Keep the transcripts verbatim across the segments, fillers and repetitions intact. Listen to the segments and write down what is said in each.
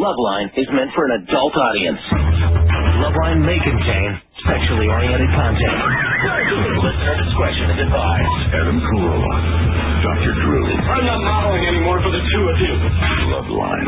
Loveline is meant for an adult audience. Loveline may contain sexually oriented content. Listener discretion is advised. Adam Carolla, Doctor Drew. I'm not modeling anymore for the two of you. Loveline.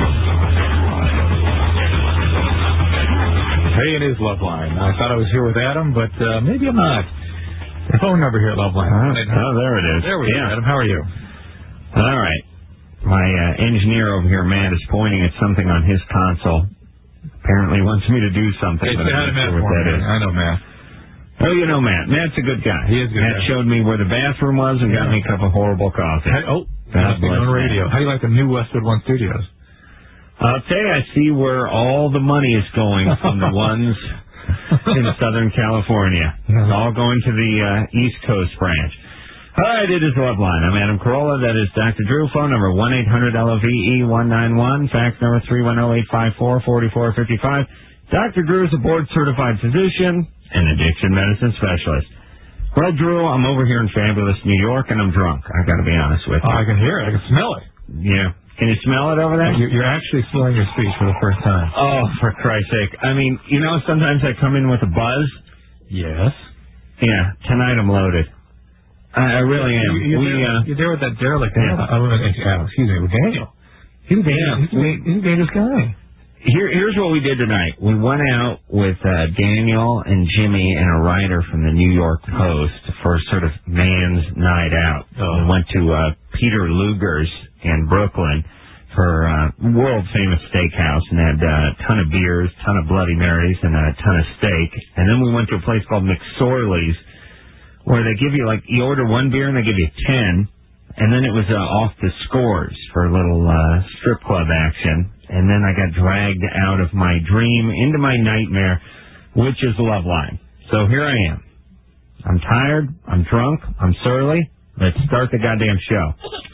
Hey, it is Loveline. I thought I was here with Adam, but uh, maybe I'm not. The phone number here at Loveline. Oh, oh, there it is. There we yeah. go, Adam. How are you? All right. My uh, engineer over here, Matt, is pointing at something on his console. Apparently he wants me to do something. Hey, but say I'm hi to not Matt sure what for that me. is. I know Matt. Oh, you know Matt. Matt's a good guy. He is a good Matt guy. showed me where the bathroom was and got me a cup of horrible coffee. Hey, oh, God bless on radio. Matt. How do you like the new Westwood One Studios? I'll tell you, I see where all the money is going from the ones in Southern California. It's all going to the uh, East Coast branch. All right, it is Loveline. I'm Adam Carolla. That is Doctor Drew. Phone number one eight hundred L O V E one nine one. Fax number three one zero eight five four four four five five. Doctor Drew is a board-certified physician and addiction medicine specialist. Well, Drew, I'm over here in fabulous New York, and I'm drunk. I got to be honest with you. Oh, I can hear it. I can smell it. Yeah. Can you smell it over there? You're, you're actually smelling your speech for the first time. Oh, for Christ's sake. I mean, you know, sometimes I come in with a buzz. Yes. Yeah, tonight I'm loaded. I, I really am. You, you're, we, there, uh, you're there with that derelict. Yeah. Uh, uh, excuse me, with Daniel. He's a yeah, he's, we, he's a dangerous guy. Here, here's what we did tonight. We went out with uh, Daniel and Jimmy and a writer from the New York Post for sort of man's night out. Oh. We went to uh, Peter Luger's in Brooklyn for uh, world-famous steakhouse and had uh, a ton of beers, ton of Bloody Marys, and a ton of steak. And then we went to a place called McSorley's where they give you, like, you order one beer and they give you ten, and then it was uh, off the scores for a little uh, strip club action. And then I got dragged out of my dream into my nightmare, which is Loveline. So here I am. I'm tired. I'm drunk. I'm surly. Let's start the goddamn show.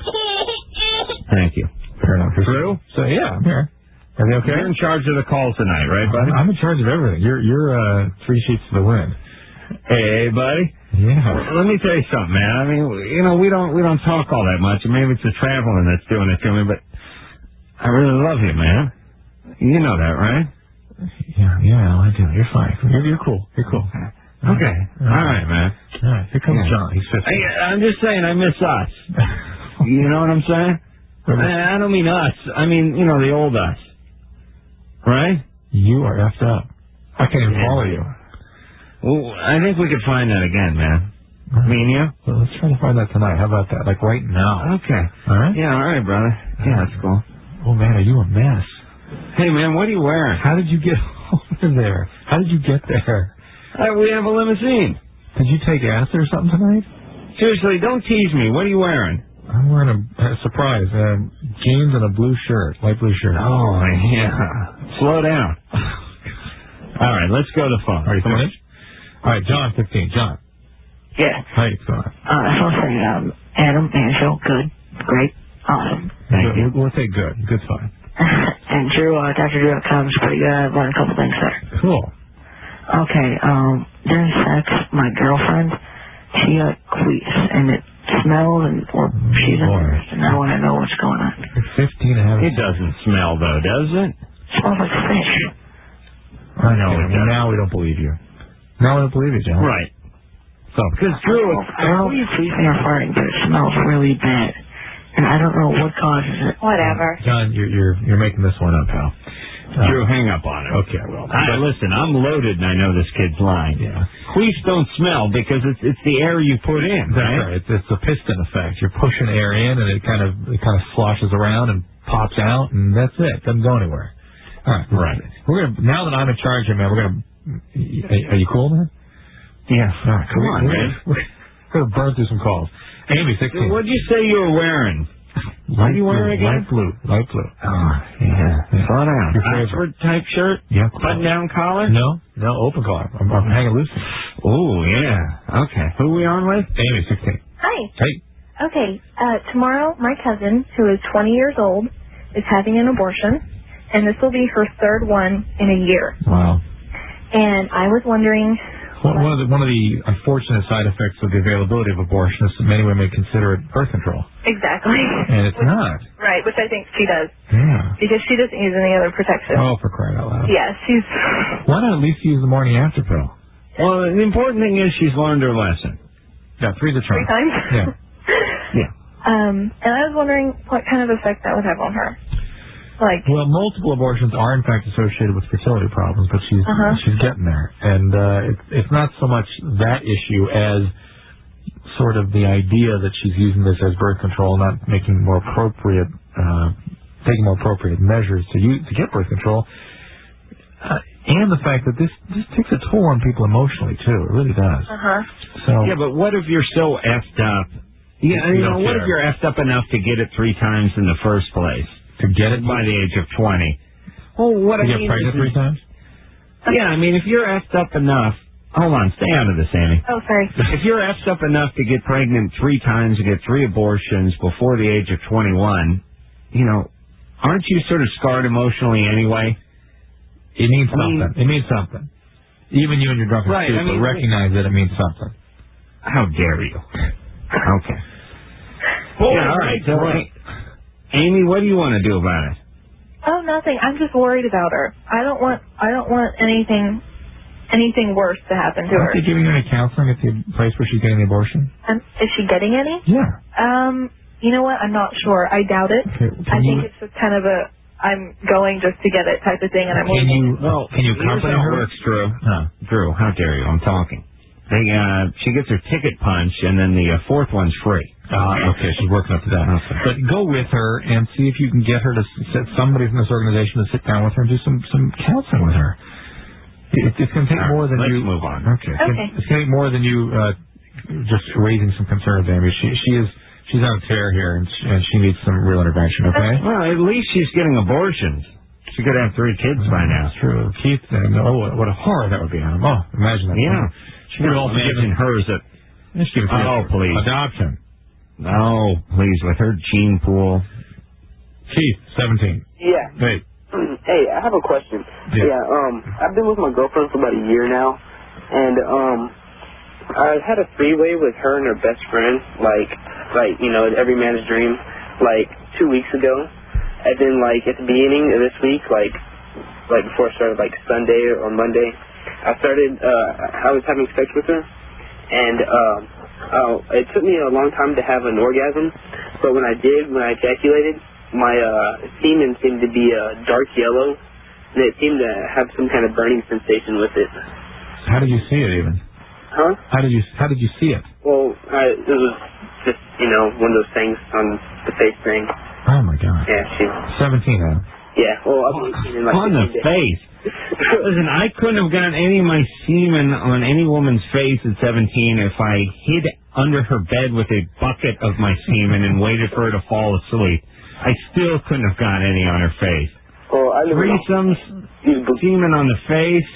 Thank you. Fair enough. Drew? So, yeah, I'm here. Are they okay? You're in charge of the calls tonight, right, buddy? I'm in charge of everything. You're, you're uh, three sheets to the wind. Hey, buddy. Yeah. Let me tell you something, man. I mean, you know, we don't we don't talk all that much, and maybe it's the traveling that's doing it to me, but I really love you, man. You know that, right? Yeah, yeah, I do. You're fine. You're, you're cool. You're cool. Okay. All right, man. All right. Here comes Yeah. John. He's fifty. I, I'm just saying, I miss us. You know what I'm saying? I, I don't mean us. I mean, you know, the old us. Right? You are effed up. I can't even Yeah. follow you. Well, I think we could find that again, man. Me and you? Well, let's try to find that tonight. How about that? Like right now. Okay. All right? Yeah, all right, brother. Yeah, that's cool. Oh, man, are you a mess? Hey, man, what are you wearing? How did you get over there? How did you get there? Uh, we have a limousine. Did you take acid or something tonight? Seriously, don't tease me. What are you wearing? I'm wearing a, a surprise. Uh, jeans and a blue shirt. Light blue shirt. Oh, yeah. Slow down. All right, let's go to the phone. Are you Come on. finished? All right, John, fifteen. John. Yeah. How you doing? Uh, I just want to say, um, Adam, man, show, good, great, awesome. Thank you. We'll, we'll take good. Good's fine. And Drew, uh, Doctor Drew dot com is pretty good. I've learned a couple things there. Cool. Okay, um, during sex, my girlfriend, she, uh, queefs, and it smells, and, or she's boy. in and I want to know what's going on. You're fifteen and having... It doesn't smell, though, does it? It smells like fish. I know. Okay, It does. Now we don't believe you. Now we don't believe you, John. Right. So, Because, Drew, I don't know if it's queefing or farting, but it smells really bad. And I don't know what causes it. Whatever. John, you're you're you're making this one up, pal. Uh, Drew, hang up on it. Okay, I will. I, listen, I'm loaded, and I know this kid's lying. Yeah. Queefs don't smell because it's it's the air you put in, That's right? right. It's, it's a piston effect. You're pushing air in, and it kind of it kind of sloshes around and pops out, and that's it. It doesn't go anywhere. All right. Right. We're gonna now that I'm in charge here, man. We're gonna. Are, are you cool, man? Yeah. All right. Come we're, on, we're, man. We're, we're gonna burn through some calls. Amy, sixteen. What'd you say you were wearing? What are you wearing blue, again? Light blue. Light blue. Oh, yeah. Slow down. Your favorite. Oxford type shirt? Yeah. Button down collar? No, no, open collar. I'm, I'm hanging loose. Oh, yeah. Okay. Who are we on with? Amy, sixteen. Hi. Hey. Okay, uh, tomorrow my cousin, who is twenty years old, is having an abortion, and this will be her third one in a year. Wow. And I was wondering One, one of the one of the unfortunate side effects of the availability of abortion is that many women may consider it birth control. Exactly. And it's not. Right, which I think she does. Yeah. Because she doesn't use any other protection. Oh, for crying out loud. Yeah, she's... Why not at least use the morning after pill? Well, the important thing is she's learned her lesson. Yeah, three's a charm. Three times? Yeah. Yeah. Um, and I was wondering what kind of effect that would have on her. Like, well, multiple abortions are in fact associated with fertility problems, but she's uh-huh. she's getting there, and uh, it's it's not so much that issue as sort of the idea that she's using this as birth control, not making more appropriate, uh, taking more appropriate measures to use to get birth control, uh, and the fact that this this takes a toll on people emotionally too. It really does. Uh huh. So yeah, but what if you're so effed up? Yeah, you, you know, what care. if you're effed up enough to get it three times in the first place? To get it by the age of twenty. Well, what to I get mean pregnant is, three times? Yeah, I mean, if you're effed up enough, hold on, stay out of this, Annie. Oh, sorry. If you're effed up enough to get pregnant three times and get three abortions before the age of twenty-one, you know, aren't you sort of scarred emotionally anyway? It means I something. Mean, it means something. Even you and your drunken right, stupid I mean, recognize that it means something. How dare you? Okay. Boy, yeah, all right. So, Amy, what do you want to do about it? Oh, nothing. I'm just worried about her. I don't want. I don't want anything, anything worse to happen to Aren't her. they giving her any counseling at the place where she's getting the abortion? Um, is she getting any? Yeah. Um. You know what? I'm not sure. I doubt it. Okay, I you, think it's just kind of a I'm going just to get it type of thing, and I'm. Can waiting. you? Well, can you accompany her? Works, Drew. Huh. Drew, how dare you? I'm talking. They, uh, she gets her ticket punch, and then the uh, fourth one's free. Uh, okay, she's working up to that. Okay. But go with her and see if you can get her to set somebody from this organization to sit down with her and do some, some counseling with her. It, it's going to take right, more than let's you... move on. Okay. Okay. It's going to take more than you uh, just raising some concerns, Amy. She, she is... She's on a tear here, and she, and she needs some real intervention, okay? Well, at least she's getting abortions. She could have three kids by now. That's true. Keith, and, oh, what a horror that would be on him. Oh, imagine that. Yeah. She could also imagine given hers at... She could Oh, please. Adoption. Oh, please, with her gene pool. Keith, seventeen. Yeah. Hey. Hey, I have a question. Yeah. yeah, um, I've been with my girlfriend for about a year now, and, um, I had a three-way with her and her best friend, like, like, you know, every man's dream, like, two weeks ago. And then, like, at the beginning of this week, like, like, before it started, like, Sunday or Monday, I started, uh, I was having sex with her, and, um, uh, it took me a long time to have an orgasm, but when I did, when I ejaculated, my, uh, semen seemed to be, uh, dark yellow, and it seemed to have some kind of burning sensation with it. How did you see it, even? Huh? How did you How did you see it? Well, I, it was just, you know, one of those things on the face thing. Oh my God. Yeah, she. Seventeen, Adam. Yeah. Well, I was in like on the days. face. Listen, I couldn't have gotten any of my semen on any woman's face at seventeen if I hid under her bed with a bucket of my semen and waited for her to fall asleep. I still couldn't have got any on her face. Well, I live Threesomes, semen on the face.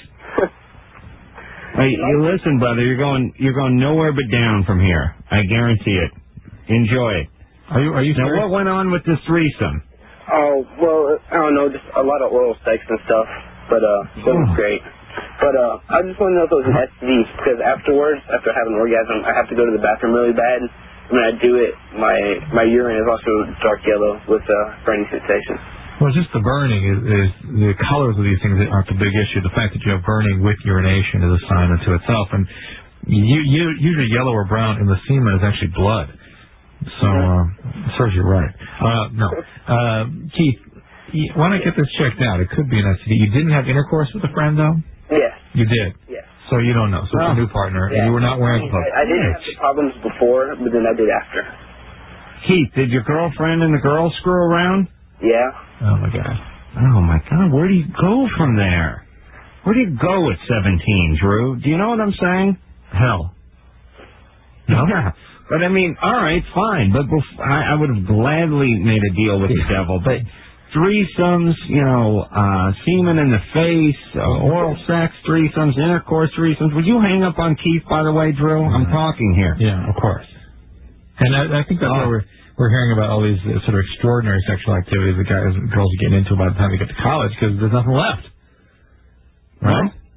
Hey, you listen, brother. You're going. You're going nowhere but down from here. I guarantee it. Enjoy it. Are you? Are you? Now, serious? what went on with this threesome? Oh, well, I don't know, just a lot of oral sex and stuff, but uh, it was Oh. great. But uh, I just want to know if it was an S T D, because afterwards, after having an orgasm, I have to go to the bathroom really bad. When I do it, my my urine is also dark yellow with uh, burning sensation. Well, just the burning is, is the colors of these things aren't the big issue. The fact that you have burning with urination is a sign unto itself, and you, you usually yellow or brown in the semen is actually blood. So, uh, serves you right. Uh, no. Uh, Keith, you, why not get this checked out? It could be an S T D. You didn't have intercourse with a friend, though? Yes. You did? Yes. So you don't know. So it's a new partner, Yeah. and you were not wearing clothes. I, I didn't have the problems before, but then I did after. Keith, did your girlfriend and the girls screw around? Yeah. Oh, my God. Oh, my God. Where do you go from there? Where do you go at seventeen, Drew? Do you know what I'm saying? Hell. No? Yeah. But, I mean, all right, fine. But bef- I, I would have gladly made a deal with the devil. But threesomes, you know, uh, semen in the face, uh, oral sex threesomes, intercourse threesomes. Would you hang up on Keith, by the way, Drew? I'm talking here. Yeah, of course. And I, I think that's Oh. why we're we're hearing about all these uh, sort of extraordinary sexual activities that guys and girls are getting into by the time they get to college because there's nothing left. Right? Well,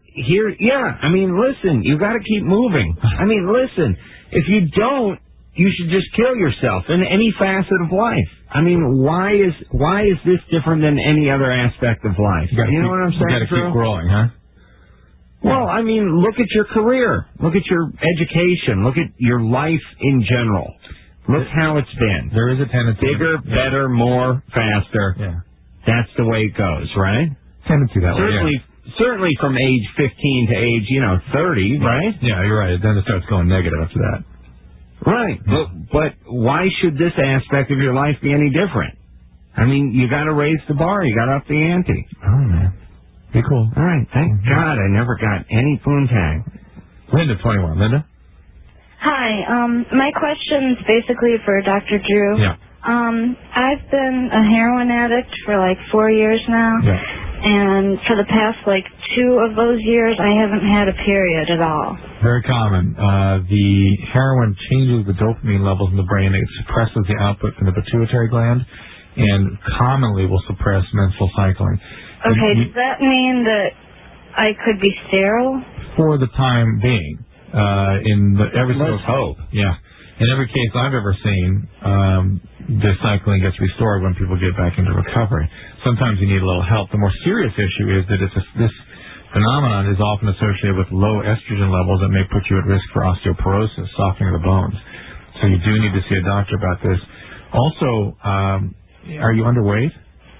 here, yeah, I mean, listen, you got to keep moving. I mean, listen, if you don't, you should just kill yourself in any facet of life. I mean, why is why is this different than any other aspect of life? You, gotta you know keep, what I'm saying? You got to keep growing, huh? Well, I mean, look at your career. Look at your education. Look at your life in general. Look how it's been. There is a tendency. Bigger, yeah. better, more, faster. Yeah. That's the way it goes, right? Tendency that certainly, way, yeah. Certainly from age fifteen to age, you know, thirty, right? Yeah, you're right. Then it starts going negative after that. Right. But, but why should this aspect of your life be any different? I mean, you got to raise the bar. You got to up the ante. Oh, man. Be cool. All right. Thank mm-hmm. God I never got any poontang. Linda, twenty-one. Linda? Hi. Um, my question's basically for Doctor Drew. Yeah. Um, I've been a heroin addict for like four years now. Yeah. And for the past like two of those years, I haven't had a period at all. Very common. Uh, the heroin changes the dopamine levels in the brain. It suppresses the output from the pituitary gland and commonly will suppress menstrual cycling. Okay, you, does that mean that I could be sterile? For the time being. Uh, in the, every Let's hope. Yeah. In every case I've ever seen, um, the cycling gets restored when people get back into recovery. Sometimes you need a little help. The more serious issue is that it's a, this phenomenon is often associated with low estrogen levels that may put you at risk for osteoporosis, softening of the bones. So you do need to see a doctor about this. Also, um, are you underweight?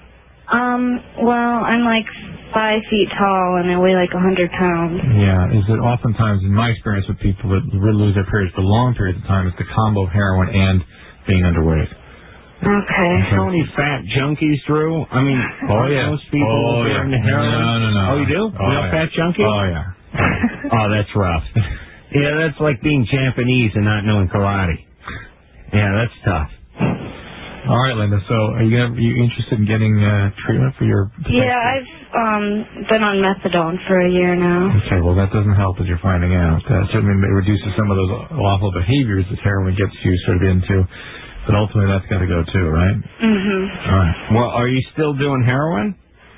Um, well, I'm like five feet tall and I weigh like a hundred pounds. Yeah, is it oftentimes, in my experience with people that really lose their periods for long periods of time, it's the combo of heroin and being underweight. Okay. So many fat junkies, Drew? I mean, oh, yeah. most people oh, are yeah. into heroin? No, no, no. Oh, you do? Oh, Real yeah. fat junkie? Oh, yeah. Oh, that's rough. Yeah, that's like being Japanese and not knowing karate. Yeah, that's tough. All right, Linda. So, are you, gonna, are you interested in getting uh, treatment for your? Yeah, I've um been on methadone for a year now. Okay, well, that doesn't help as you're finding out. Uh, certainly, it reduces some of those awful behaviors that heroin gets you sort of into, but ultimately, that's got to go too, right? Mhm. All right. Well, are you still doing heroin?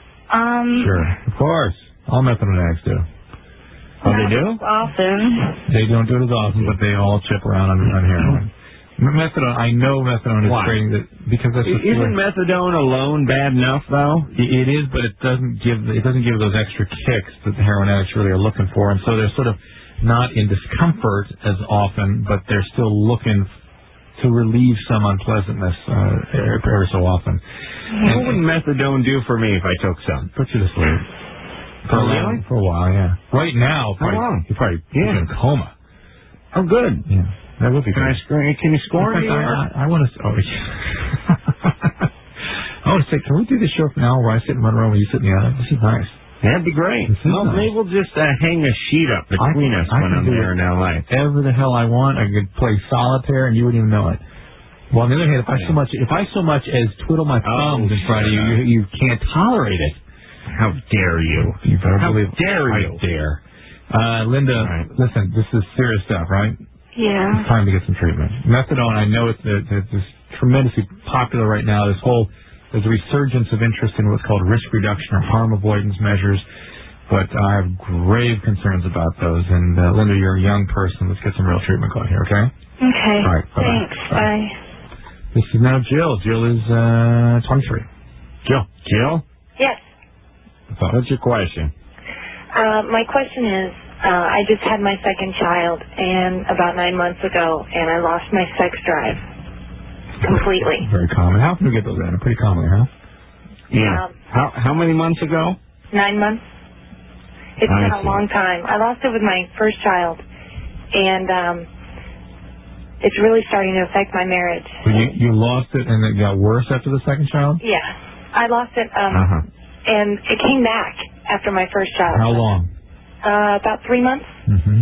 Um. Sure, of course. All methadone addicts do. Oh, they do? Often. They don't do it as often, but they all chip around on, on heroin. Methadone, I know methadone is Why? trading that because that's just Isn't methadone alone bad enough though? It is, but it doesn't give it doesn't give those extra kicks that the heroin addicts really are looking for, and so they're sort of not in discomfort as often, but they're still looking to relieve some unpleasantness uh, every so often. What would methadone do for me if I took some? Put you to sleep. For Oh, a while, really? for a while, yeah. Right now, How probably, long? you're probably Yeah. in a coma. Oh, good. Yeah. That would be Can good. I score? Can you score In me? fact, I, I, I want to. Oh, yeah. I want to say, can we do this show for an hour where I sit in one room and you sit in the other? This is nice. That'd be great. This is Well, nice. maybe we'll just uh, hang a sheet up between I, us I when can I'm do there in L A. Whatever the hell I want. I could play solitaire and you wouldn't even know it. Well, on the other hand, if I so much, if I so much as twiddle my thumbs Oh, in front of you, you, you can't tolerate it. How dare you? You better How believe dare I you? dare. Uh, Linda, Right. listen, this is serious stuff, right? Yeah. It's time to get some treatment. Methadone, I know it's, uh, it's tremendously popular right now. This whole, there's a resurgence of interest in what's called risk reduction or harm avoidance measures, but I have grave concerns about those. And uh, Linda, you're a young person. Let's get some real treatment going here, okay? Okay. All right. Bye-bye. Thanks. Bye. Bye. This is now Jill. Jill is uh, twenty-three. Jill. Jill? Yes. What's your question? Uh, my question is, uh, I just had my second child, and about nine months ago, and I lost my sex drive completely. Very common. How often do you get those in? Pretty commonly, huh? Yeah. Um, how how many months ago? Nine months. It's I been a see. long time. I lost it with my first child, and um, it's really starting to affect my marriage. So you, you lost it and it got worse after the second child? Yeah, I lost it, um, Uh-huh. and it came back after my first child. How long? Uh, about three months. Mm-hmm.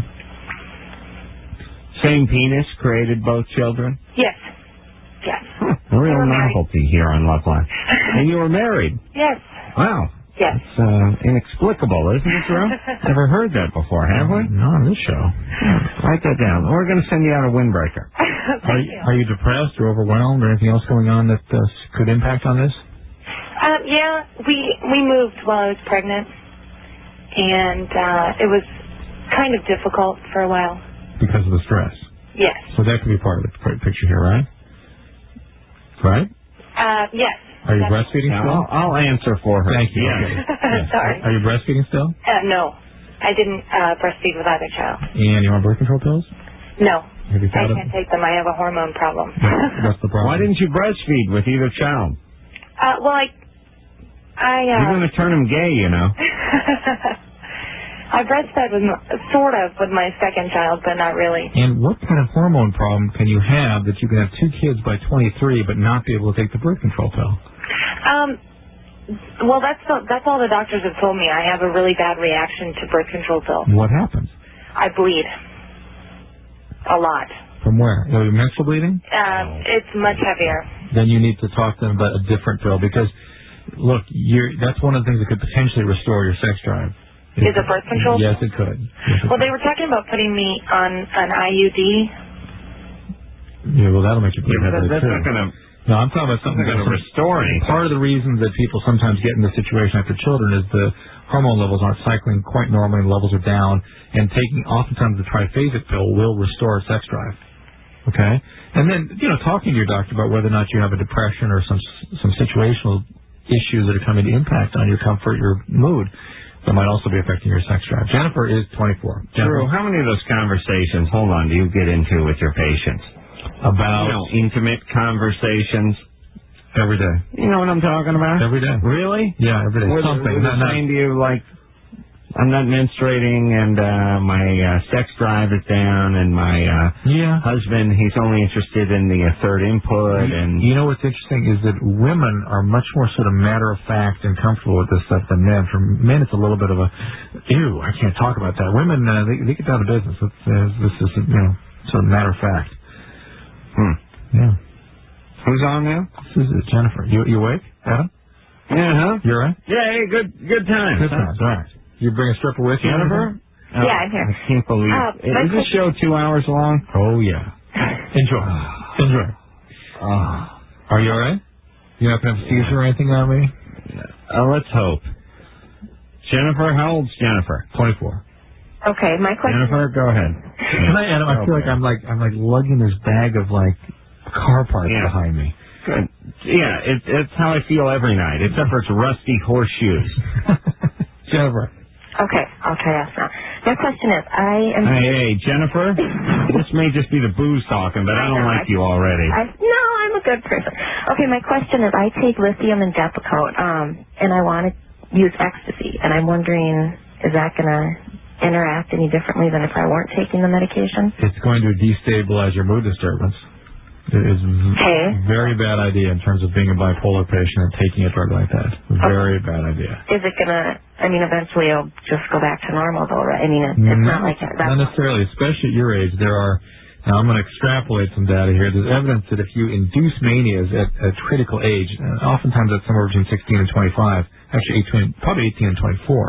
Same penis created both children? Yes. Yes. Huh. A real We were married. novelty here on Loveline. And you were married? Yes. Wow. Yes. It's uh, inexplicable, isn't it, Drew? Never heard that before, have we? Not on this show. Write that down. We're going to send you out a windbreaker. Thank Are, you. are you depressed or overwhelmed or anything else going on that uh, could impact on this? Um, yeah, we we moved while I was pregnant, and uh, it was kind of difficult for a while. Because of the stress. Yes. So that could be part of the p- picture here, right? Right? Uh, yes. Are you That's- breastfeeding Now, still? I'll, I'll answer for her. Thank you. Yes. Okay. Yes. Sorry. Are you breastfeeding still? Uh, no, I didn't uh, breastfeed with either child. And you want birth control pills? No, Have you I thought of can't take them. I have a hormone problem. what's the problem? Why didn't you breastfeed with either child? Uh, well, I, I, uh... You're going to turn him gay, you know. I breastfed with, m- sort of, with my second child, but not really. And what kind of hormone problem can you have that you can have two kids by twenty-three but not be able to take the birth control pill? Um, well, that's the, that's all the doctors have told me. I have a really bad reaction to birth control pills. What happens? I bleed. A lot. From where? Are you menstrual bleeding? Um, it's much heavier. Then you need to talk to them about a different pill because, look, you're, that's one of the things that could potentially restore your sex drive. Is it birth control? Yes, it could. Yes, it Well, could. they were talking about putting me on an I U D. Yeah, well, that'll make you bleed Yeah, but heavily, that's too. not going to... No, I'm talking about something It's not that's gonna restore anything. Part of the reason that people sometimes get in this situation after children is the hormone levels aren't cycling quite normally, and levels are down, and taking oftentimes the triphasic pill will restore sex drive. Okay? And then, you know, talking to your doctor about whether or not you have a depression or some some situational issues that are coming to impact on your comfort, your mood, that might also be affecting your sex drive. Jennifer is twenty-four. Drew, Jennifer, how many of those conversations, hold on, do you get into with your patients? about You know, intimate conversations. every day. You know what I'm talking about? Every day. Really? Yeah, every day. Were they- Something. were they Not- not- saying to you, like, I'm not menstruating and uh, my uh, sex drive is down and my uh, yeah. husband, he's only interested in the uh, third input and... You know what's interesting is that women are much more sort of matter of fact and comfortable with this stuff than men. For men, it's a little bit of a, ew, I can't talk about that. Women, uh, they, they get down to business. It's, uh, this is, you know, sort of matter of fact. Hmm. Yeah. Who's on now? This is Jennifer. You you awake, Adam? Yeah, huh? You all right? Yeah, hey, good good times. Good times. All right. You bring a stripper with you, Jennifer? Yeah, I'm here. I can't believe Uh, it. my Is this show two hours long? Oh, yeah. Enjoy. Enjoy. Oh. Are you all right? You have to have seizure or anything on me? Uh, let's hope. Jennifer, how old's Jennifer? twenty-four. Okay, my question... Jennifer, go ahead. Can I, Adam, I feel like I'm like I'm like lugging this bag of like car parts Yeah. behind me. Good. Yeah, it, it's how I feel every night, except for it's rusty horseshoes. Jennifer. Okay, I'll try to ask now. My question is, I am... Hey, hey, Jennifer, this may just be the booze talking, but I don't like you already. I, no, I'm a good person. Okay, my question is, I take lithium and Depakote, um, and I want to use ecstasy, and I'm wondering, is that going to interact any differently than if I weren't taking the medication? It's going to destabilize your mood disturbance. It is Okay. a very bad idea in terms of being a bipolar patient and taking a drug like that. Very bad idea. Is it going to, I mean, eventually it'll just go back to normal, though, right? I mean, it, it's not like that. Not necessarily, especially at your age. There are, now I'm going to extrapolate some data here. There's evidence that if you induce manias at a critical age, uh, oftentimes that's somewhere between sixteen and twenty-five, actually eighteen, probably eighteen and twenty-four,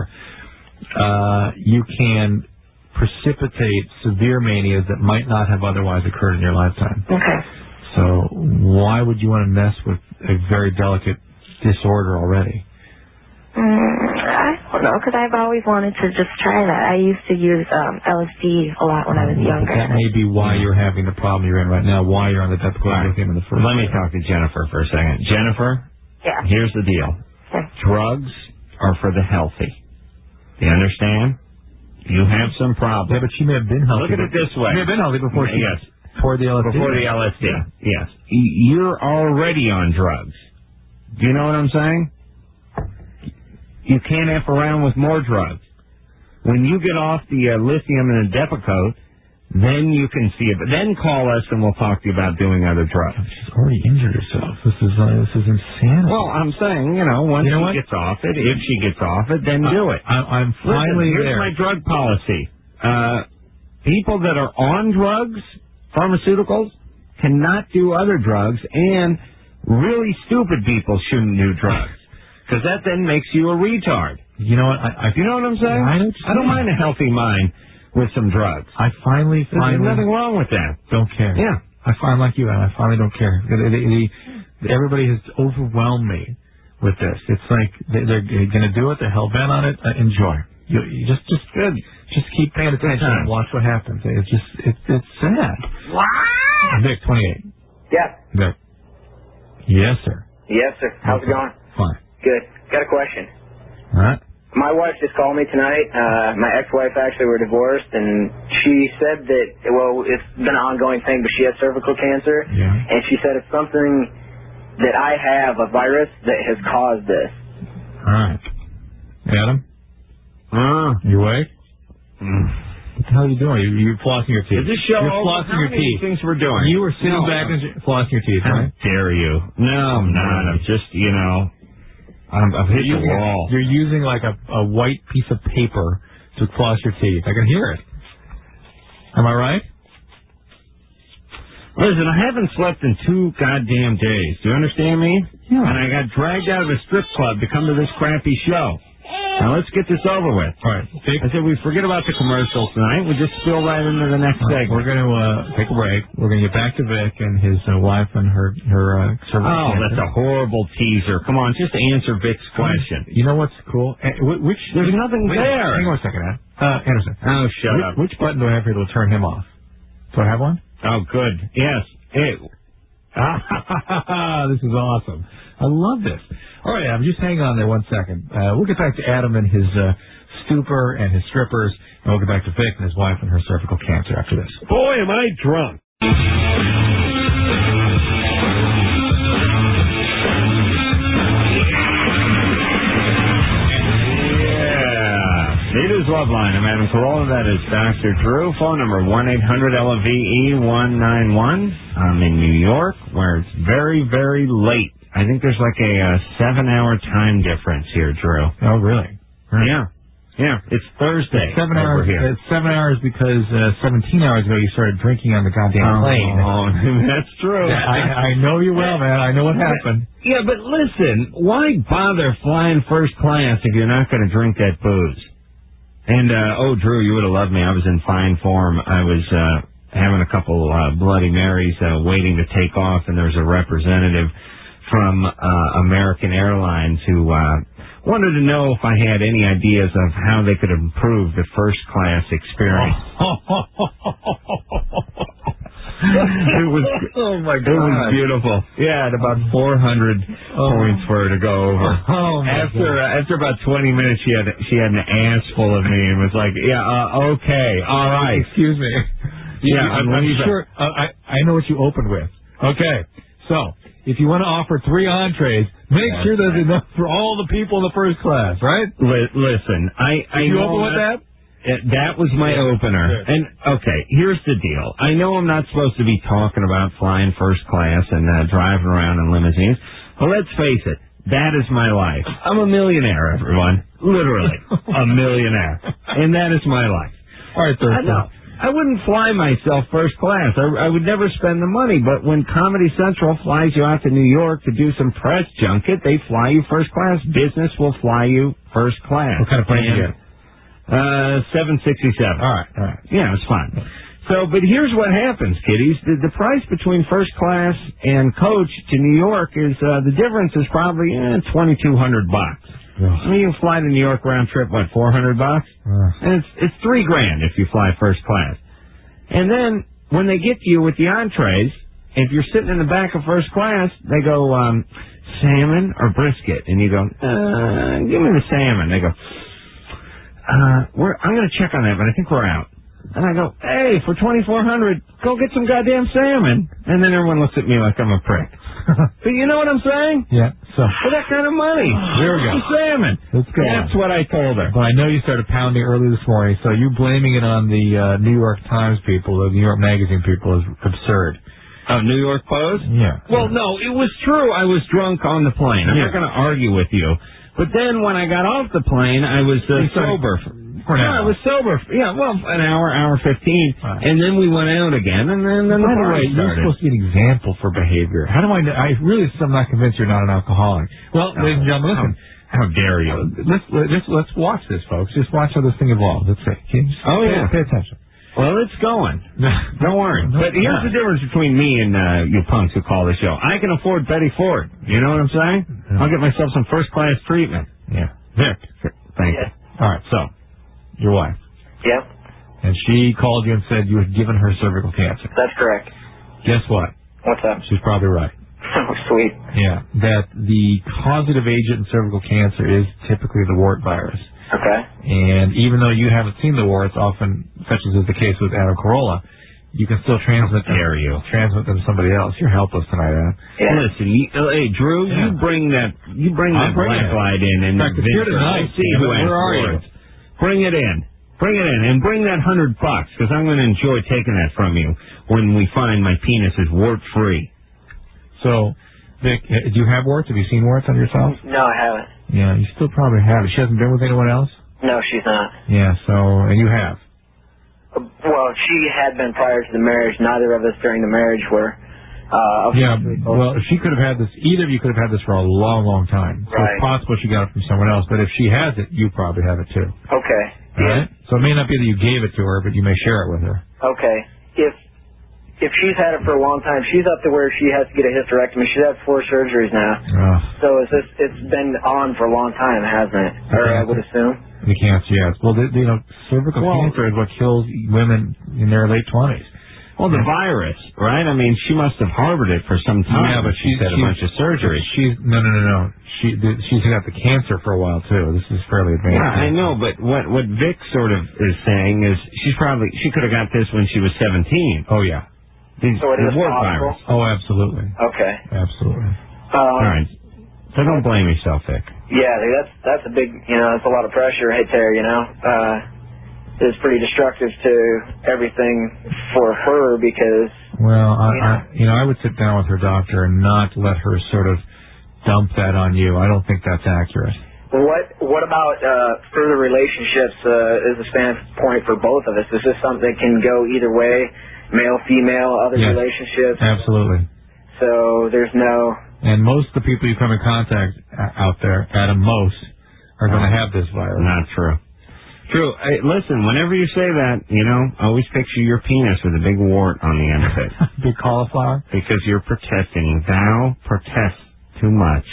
uh, you can precipitate severe manias that might not have otherwise occurred in your lifetime. Okay. So why would you want to mess with a very delicate disorder already? Mm, I don't know, because I've always wanted to just try that. I used to use um, L S D a lot when I was younger. That may be why you're having the problem you're in right now, why you're on the Depakote lithium in the first Let me place. talk to Jennifer for a second. Jennifer, Yeah. here's the deal. Okay. Drugs are for the healthy. You understand? You have some problems. Yeah, but she may have been healthy. Look at it this way. She may have been healthy before she Yes. poured the L S D. Before the L S D. Yeah. Yes. Y- You're already on drugs. Do you know what I'm saying? You can't F around with more drugs. When you get off the uh, lithium and the Depakote, then you can see it. But then call us and we'll talk to you about doing other drugs. She's already injured herself. This is uh, this is insanity. Well, I'm saying, you know, once You know she what? gets off it, if she gets off it, then do it. I, I'm finally Listen, here's there. my drug policy. Uh, people that are on drugs, pharmaceuticals, cannot do other drugs, and really stupid people shouldn't do drugs. Because that then makes you a retard. You know what? I, I, You know what I'm saying? I, I don't mind a healthy mind with some drugs. I finally, There's finally nothing wrong with that. don't care. Yeah. I find like you, and I finally don't care. The, the, the, the, everybody has overwhelmed me with this. It's like they, they're going to do it. They're hell bent on it. Uh, enjoy. You, you just, just good. Just keep paying attention and watch what happens. It's just, it, it's sad. Wow. Vic, twenty-eight. Yeah. Vic. Yes, sir. Yes, sir. How's it going? Fine. Good. Got a question. All right. My wife just called me tonight. Uh, my ex-wife, actually, we're divorced, and she said that, well, it's been an ongoing thing, but she has cervical cancer, yeah. and she said it's something that I have, a virus, that has caused this. All right. Adam? Uh, you awake? Mm. What the hell are you doing? You, you're flossing your teeth. Is this show You're over? flossing How your many teeth. things we're doing? You were sitting no, back and flossing your teeth, How right? dare you? No, I'm not. I'm just, you know... I'm, I've hit the using, wall. You're using like a, a white piece of paper to floss your teeth. I can hear it. Am I right? Listen, I haven't slept in two goddamn days. Do you understand me? Yeah. And I got dragged out of a strip club to come to this crappy show. Now let's get this over with. All right. Take, I said we forget about the commercials tonight. We just spill right into the next right, segment. We're going to uh, take a break. We're going to get back to Vic and his uh, wife and her her uh, cervical Oh, cancer. that's a horrible teaser. Come on, just answer Vic's question. You know what's cool? Uh, which There's nothing wait, there. Hang on a second, Ed. Uh, Anderson. Oh, shut which, up. Which button do I have here to turn him off? Do I have one? Oh, good. Yes. Hey. This is awesome. I love this. All right, Adam, just hang on there one second. Uh, we'll get back to Adam and his uh, stupor and his strippers, and we'll get back to Vic and his wife and her cervical cancer after this. Boy, am I drunk. It is Loveline. I'm Adam Carolla. That is Doctor Drew. Phone number one eight hundred L V E one nine one. I'm in New York, where it's very, very late. I think there's like a uh, seven-hour time difference here, Drew. Oh, really? Right. Yeah. Yeah. It's Thursday. It's seven over hours. here. It's seven hours because uh, seventeen hours ago you started drinking on the goddamn oh, plane. Oh, that's true. I, I know you well, man. I know what happened. Yeah, but listen, why bother flying first class if you're not going to drink that booze? And, uh, oh, Drew, you would have loved me. I was in fine form. I was uh, having a couple uh, Bloody Marys uh, waiting to take off, and there was a representative from uh, American Airlines who uh, wanted to know if I had any ideas of how they could improve the first class experience. It was oh my God. It was beautiful. Yeah, at about four hundred oh. points for her to go over. Oh my after God. uh, after about twenty minutes, she had she had an ass full of me and was like, "Yeah, uh, okay, all right." Excuse me. Yeah, I'm, I'm sure. Uh, I I know what you opened with. Okay, so if you want to offer three entrees, make That's sure there's right. enough for all the people in the first class, right? Li- listen, I I Did you know open with that? It, that was my yeah, opener. Good. And, okay, here's the deal. I know I'm not supposed to be talking about flying first class and uh, driving around in limousines, but let's face it, that is my life. I'm a millionaire, everyone. Literally, a millionaire. And that is my life. All right, sir. I, no, I wouldn't fly myself first class. I, I would never spend the money, but when Comedy Central flies you out to New York to do some press junket, they fly you first class. Business will fly you first class. What kind of plane you get? Uh, seven sixty-seven. All right, all right. Yeah, it's fine. So, but here's what happens, kiddies. The, the price between first class and coach to New York is, uh, the difference is probably eh, twenty-two hundred bucks. Ugh. I mean, you can fly to New York round trip, what, four hundred bucks? Ugh. And it's, it's three grand if you fly first class. And then, when they get to you with the entrees, if you're sitting in the back of first class, they go, um, salmon or brisket? And you go, uh, give me the salmon. They go, Uh, we're, I'm going to check on that, but I think we're out. And I go, hey, for twenty-four hundred dollars, go get some goddamn salmon. And then everyone looks at me like I'm a prick. But you know what I'm saying? Yeah. So for that kind of money, there we go. Some salmon. Let's go. That's what I told her. But I know you started pounding early this morning, so you blaming it on the uh, New York Times people, the New York Magazine people, is absurd. Oh, New York Post? Yeah. Well, no, it was true. I was drunk on the plane. I'm yeah. not going to argue with you. But then when I got off the plane, I was uh, sober. For, for an no, hour. I was sober. For, yeah, well, an hour, hour fifteen. Right. And then we went out again, and then, then By the the way, started. you're supposed to be an example for behavior. How do I know? I really am not convinced you're not an alcoholic. Well, oh, ladies and gentlemen, listen. How, how dare you? Let's, let's, let's watch this, folks. Just watch how this thing evolves. Let's see. Just oh, pay, yeah. Pay attention. Well, it's going. Don't worry. No, but here's not. the difference between me and uh, you punks who call the show. I can afford Betty Ford. You know what I'm saying? Yeah. I'll get myself some first-class treatment. Yeah. Vic. Thank you. All right. So, your wife. Yep, And she called you and said you had given her cervical cancer. that's correct. Guess what? What's up? She's probably right. Oh, sweet. Yeah, that the causative agent in cervical cancer is typically the wart virus. Okay. And even though you haven't seen the warts, often, such as is the case with Adam Carolla, you can still transmit them, dare you. transmit them to somebody else. You're helpless tonight, Adam. Yeah. Listen, you, uh, hey Drew, Yeah. you bring that you bring I'm that bringing black it. light in and In fact, it's here Vince, tonight. we'll see who Where has are you? warts. Bring it in. Bring it in. And bring that hundred bucks, because I'm going to enjoy taking that from you when we find my penis is wart-free. So, Vic, uh, do you have warts? Have you seen warts on yourself? No, I haven't. Yeah, you still probably have it. She hasn't been with anyone else? No, she's not. Yeah, so, and you have. Uh, Well, she had been prior to the marriage. Neither of us during the marriage were. Uh, Yeah, well, she could have had this, either of you could have had this for a long, long time. So Right. it's possible she got it from someone else, but if she has it, you probably have it too. Okay. All right? So it may not be that you gave it to her, but you may share it with her. Okay. If if she's had it for a long time, she's up to where she has to get a hysterectomy. She's had four surgeries now. Uh, So it's just, it's been on for a long time, hasn't it? Or I would assume. the cancer, yes. Well, the, you know, cervical Well- cancer is what kills women in their late twenties. Well, the virus, right? I mean, she must have harbored it for some time. Yeah, but she's she's had a she's- bunch of surgeries. She's no, no, no, no. She the, she's got the cancer for a while too. This is fairly advanced. Yeah, I know, but what what Vic sort of is saying is she's probably she could have got this when she was seventeen. Oh yeah. The, So it the is wart possible? virus. Oh, absolutely, Okay. absolutely. Um, All right. So don't blame yourself, Vic. Yeah, that's that's a big, you know, that's a lot of pressure right there, you know. Uh, it's pretty destructive to everything for her because, Well, I, Yeah. I, you know, I would sit down with her doctor and not let her sort of dump that on you. I don't think that's accurate. what what about uh, further relationships uh, as a standpoint for both of us? Is this something that can go either way, male, female, other Yes. relationships? Absolutely. So there's no, And most of the people you come in contact uh, out there, Adam, most are going to have this virus. Not true. True. Hey, listen, whenever you say that, you know, always picture your penis with a big wart on the end of it. Big cauliflower. Because you're protesting. Thou protest too much.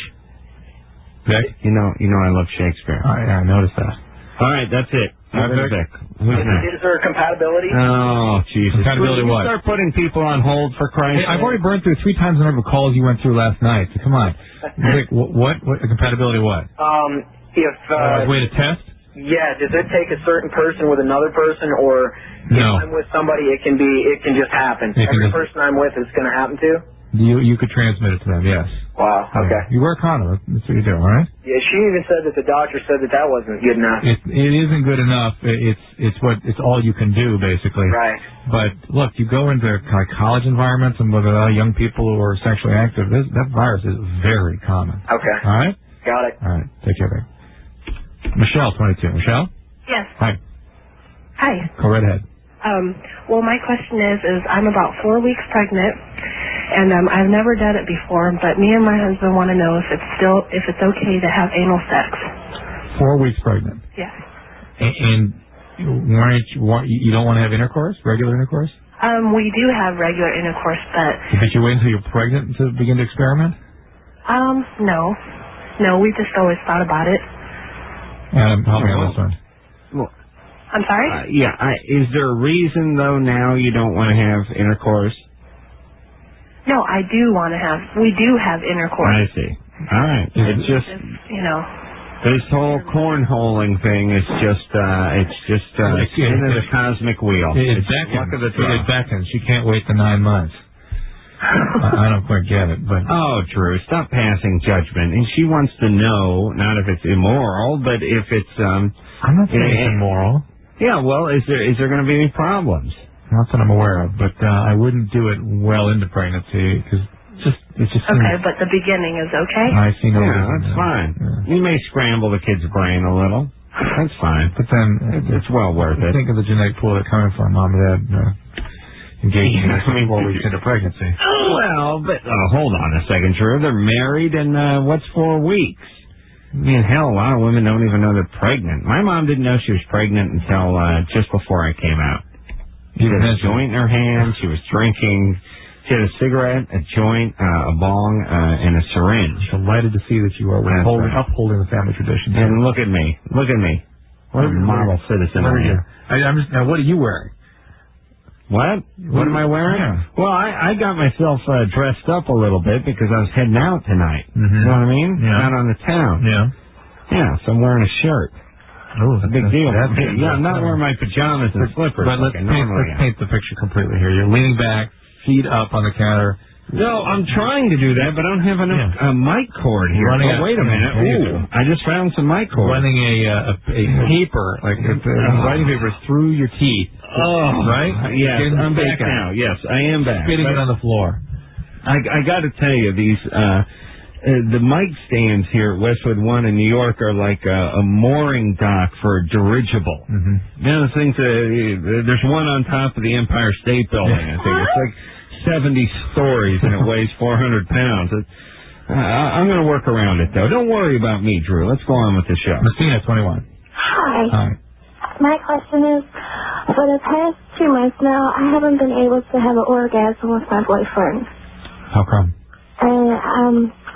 Vic? You know, you know I love Shakespeare. I, I noticed that. All right, that's it. All right, Vic. Vic. Who's next? is there a compatibility? Oh, Jesus. Compatibility Will you what? start putting people on hold for Christ's Hey, I've sake? already burned through three times the number of calls you went through last night. So come on, Vic. What? What? what compatibility? What? Um, if Uh, uh, way to test? yeah, does it take a certain person with another person, or No. if I'm with somebody, it can be, it can just happen. It can Every just- person I'm with, it's going to happen to. You you could transmit it to them. Yes. Wow. Okay. You wear a condom. That's what you do. All right. Yeah, she even said that the doctor said that that wasn't good enough. It it isn't good enough. It's it's what it's all you can do basically. Right. But look, you go into like college environments and with uh, young people who are sexually active, this, that virus is very common. Okay. All right. Got it. All right. Take care, Vic. Michelle, twenty-two. Michelle. Yes. Hi. Hi. Go right ahead. Um, well, my question is, is I'm about four weeks pregnant, and um, I've never done it before, but me and my husband want to know if it's still, if it's okay to have anal sex. Four weeks pregnant. Yes. And, and why don't you, why, you don't want to have intercourse, regular intercourse? Um, we do have regular intercourse, but But you wait until you're pregnant to begin to experiment? um, no, no, we just always thought about it. Adam, help me on this one. Well, I'm sorry. uh, yeah. I, is there a reason though now you don't want to have intercourse? No, I do want to have. We do have intercourse. I see. All right. It's just You know. this whole cornholing thing is just uh it's just uh It's- spin of the it's- cosmic wheel. It, it it's beckons. luck of the It draw. beckons. She can't wait the nine months. I, I don't quite get it, but Oh, Drew, stop passing judgment. And she wants to know, not if it's immoral, but if it's um I'm not saying eh, it's immoral. Yeah, well, is there is there going to be any problems? Not that I'm aware of, but uh, I wouldn't do it well into pregnancy because just it's just Okay, but the beginning is okay. I see no Yeah, reason. that's to- fine. yeah. You may scramble the kid's brain a little. That's fine. But then It- It's well worth it. think of the genetic pool they're coming from, mom and dad uh, engaging in Yeah, I mean- four weeks into pregnancy. Well, but uh, hold on a second, Drew. They're married, and uh, what's four weeks? I mean, hell, a lot of women don't even know they're pregnant. My mom didn't know she was pregnant until uh, just before I came out. She had a joint in her hand. She was drinking. She had a cigarette, a joint, uh, a bong, uh, and a syringe. Delighted to see that you are That's upholding, right. upholding the family tradition. And look at me. Look at me. What a model citizen What are are you? you? I, I'm just, now, what are you wearing? What? What am I wearing? Yeah. Well, I, I got myself uh, dressed up a little bit because I was heading out tonight. Mm-hmm. You know what I mean? Yeah. Out on the town. Yeah. Yeah, so I'm wearing a shirt. Oh, It's a big deal. That's Yeah, I'm not wearing my pajamas and slippers. But let's, like I paint, normally let's am. paint the picture completely here. You're leaning back, feet up on the counter. No, I'm trying to do that, but I don't have enough Yeah. uh, mic cord here. Running Oh, a- wait a minute. There you Ooh, go. I just found some mic cord. Running a, uh, a, a paper, like a, a writing paper through your teeth. Oh, Right? Yes, Getting I'm the back steak now. out. Yes, I am back. Spitting But it on the floor. I, I got to tell you, these uh, uh, the mic stands here at Westwood One in New York are like a, a mooring dock for a dirigible. Mm-hmm. You know, those things. Uh, there's one on top of the Empire State Building. I think it's like seventy stories and it weighs four hundred pounds. It, uh, I'm going to work around it though. Don't worry about me, Drew. Let's go on with the show. Messina, twenty-one. Hi. Hi. My question is, for the past two months now, I haven't been able to have an orgasm with my boyfriend. How come? And um,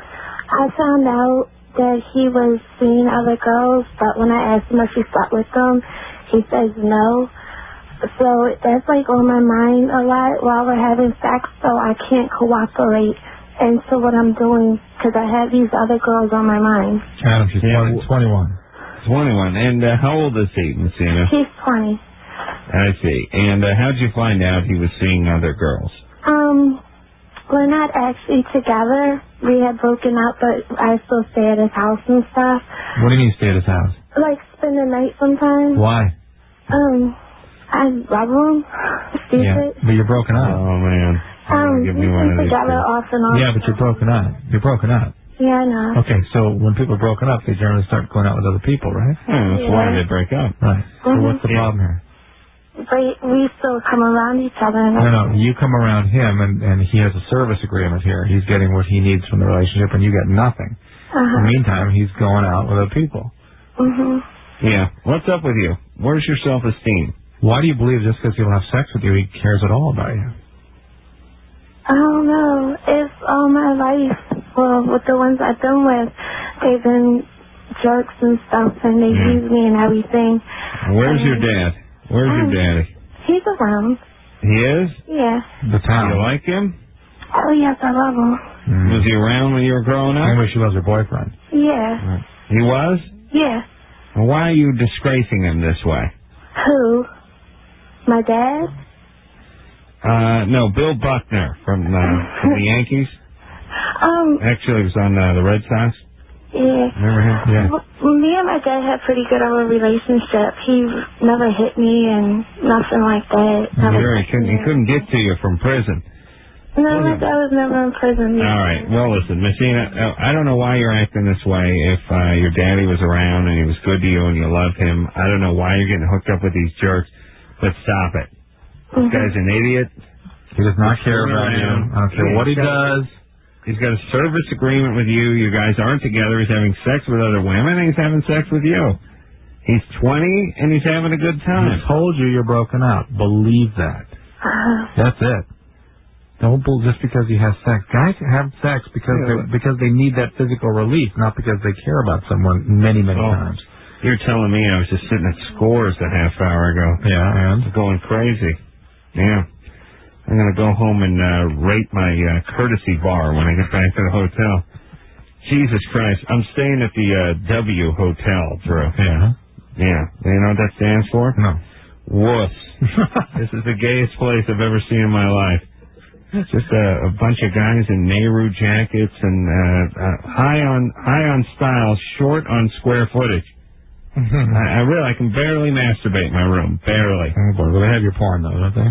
I found out that he was seeing other girls, but when I asked him if he slept with them, he says no. So that's like on my mind a lot while we're having sex, so I can't cooperate into what I'm doing because I have these other girls on my mind. Adam, she's Yeah, twenty, twenty-one. twenty-one. And uh, how old is he, Messina? He's twenty. I see. And uh, how'd you find out he was seeing other girls? Um, we're not actually together. We had broken up, but I still stay at his house and stuff. What do you mean stay at his house? Like spend the night sometimes. Why? Um, I love him. Stupid. Yeah, but you're broken up. Oh, man. Um, Give we've me one been of these together two. off and on. Yeah, but you're broken up. You're broken up. Yeah, I know. Okay, so when people are broken up, they generally start going out with other people, right? Yeah, that's Yeah. why they break up. Right. So Mhm. what's the problem here? But we still come around each other. And No, no, you come around him, and, and he has a service agreement here. He's getting what he needs from the relationship, and you get nothing. In Uh-huh. the meantime, he's going out with other people. Mhm. Yeah. What's up with you? Where's your self-esteem? Why do you believe just because he'll have sex with you, he cares at all about you? I don't know. It's all my life. Well, with the ones I've been with, they've been jerks and stuff, and they Yeah. use me and everything. Where's Um, your dad? Where's um, your daddy? He's around. He is? Yeah. The Do town. you like him? Oh, yes, I love him. Mm. Was he around when you were growing Same up? way she loves her boyfriend. Yeah. He was? Yeah. Well, why are you disgracing him this way? Who? My dad? Uh, no, Bill Buckner from, uh, from the Yankees. Um, Actually, he was on uh, the Red Sox. yeah. Remember him? Yeah. W- Me and my dad had pretty good of a relationship. He never hit me and nothing like that. Never Sure, he touched couldn't, he me. couldn't get to you from prison. No, my dad was never in prison. All right. Well, listen, Messina, uh, I don't know why you're acting this way. If uh, your daddy was around and he was good to you and you love him, I don't know why you're getting hooked up with these jerks. But stop it. This guy's an idiot. He does not care Screwing about you. around. I don't care Yeah, what he he's got- does. He's got a service agreement with you. You guys aren't together. He's having sex with other women, and he's having sex with you. He's twenty, and he's having a good time. He told you you're broken up. Believe that. That's it. Don't believe just because he has sex. Guys have sex because Yeah. they because they need that physical release, not because they care about someone many, many Oh. times. You're telling me I was just sitting at Scores a half hour ago. Yeah, and Going crazy. Yeah. I'm going to go home and uh, rate my uh, courtesy bar when I get back to the hotel. Jesus Christ. I'm staying at the uh, W Hotel, Drew. yeah, Yeah. You know what that stands for? no. Wuss. This is the gayest place I've ever seen in my life. Just a, a bunch of guys in Nehru jackets and uh, uh, high on high on style, short on square footage. I, I really, I can barely masturbate in my room. Barely. Oh boy, well they have your porn though, don't they?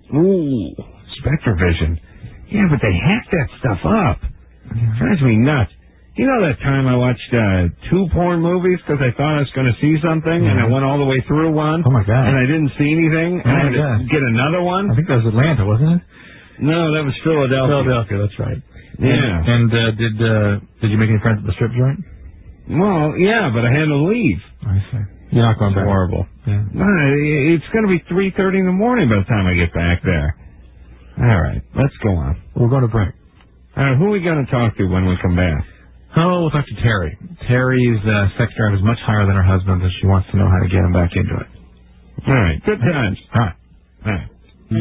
Ooh, Spectrovision. Yeah, but they hack that stuff up. It drives me nuts. You know that time I watched uh, two porn movies because I thought I was going to see something, and I went all the way through one, Oh my God. and I didn't see anything, and Oh I my had to God. get another one? I think that was Atlanta, wasn't it? No, that was Philadelphia. Philadelphia, that's right. Yeah. And uh, did uh, did you make any friends at the strip joint? Well, yeah, but I had to leave. I see. You're not going It's back. horrible. Yeah. No, it's going to be three thirty in the morning by the time I get back there. All right, let's go on. We're going to break. All right, who are we going to talk to when we come back? Oh, we'll talk to Terry. Terry's uh, sex drive is much higher than her husband's, and she wants to know how to get him back into it. All right. Good times. All right. All right.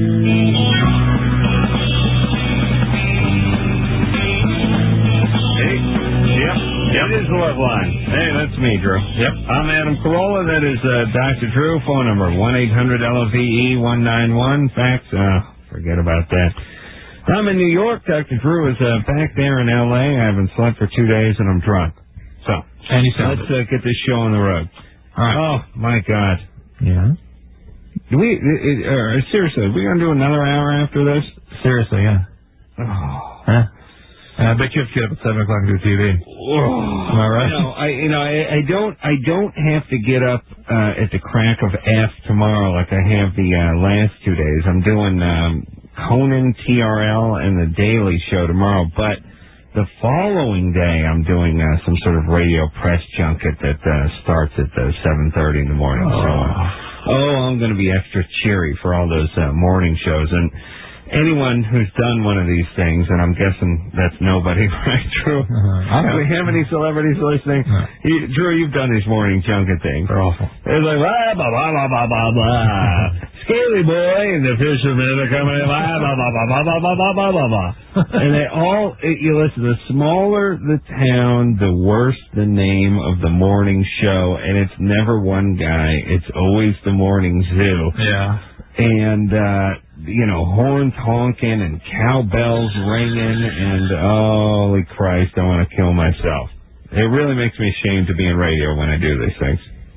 Hey. Yep. Yep. It is the love line. Hey, that's me, Drew. Yep. I'm Adam Carolla. That is uh, Doctor Drew. Phone number one eight hundred L V E one nine one. Fax. Uh, forget about that. I'm in New York. Doctor Drew is uh, back there in L A. I haven't slept for two days and I'm drunk. So, and you let's uh, get this show on the road. All right. Oh, my God. Yeah? Do we, it, it, uh, seriously, are we going to do another hour after this? Seriously, yeah. Oh. Huh? I bet you have to get up at seven o'clock and do T V. Oh. Am I right? No, I, you know, I, I don't, I don't have to get up uh, at the crack of F tomorrow like I have the uh, last two days. I'm doing um, Conan, T R L, and The Daily Show tomorrow, but the following day I'm doing uh, some sort of radio press junket that uh, starts at uh, seven thirty in the morning. Oh. So, uh, oh, I'm going to be extra cheery for all those uh, morning shows. And anyone who's done one of these things, and I'm guessing that's nobody, right, Drew? Uh-huh. Do we have any celebrities listening? No. You, Drew, you've done these morning junket things. They're awful. It's like, blah, blah, blah, blah, blah, blah, blah. Scaly boy and the fishermen are coming in, blah, blah, blah, blah, blah, blah, blah, blah, blah, blah. And they all, you listen, the smaller the town, the worse the name of the morning show, and it's never one guy. It's always the morning zoo. Yeah. And, uh, you know, horns honking and cowbells ringing, and holy Christ, I want to kill myself. It really makes me ashamed to be in radio when I do these things.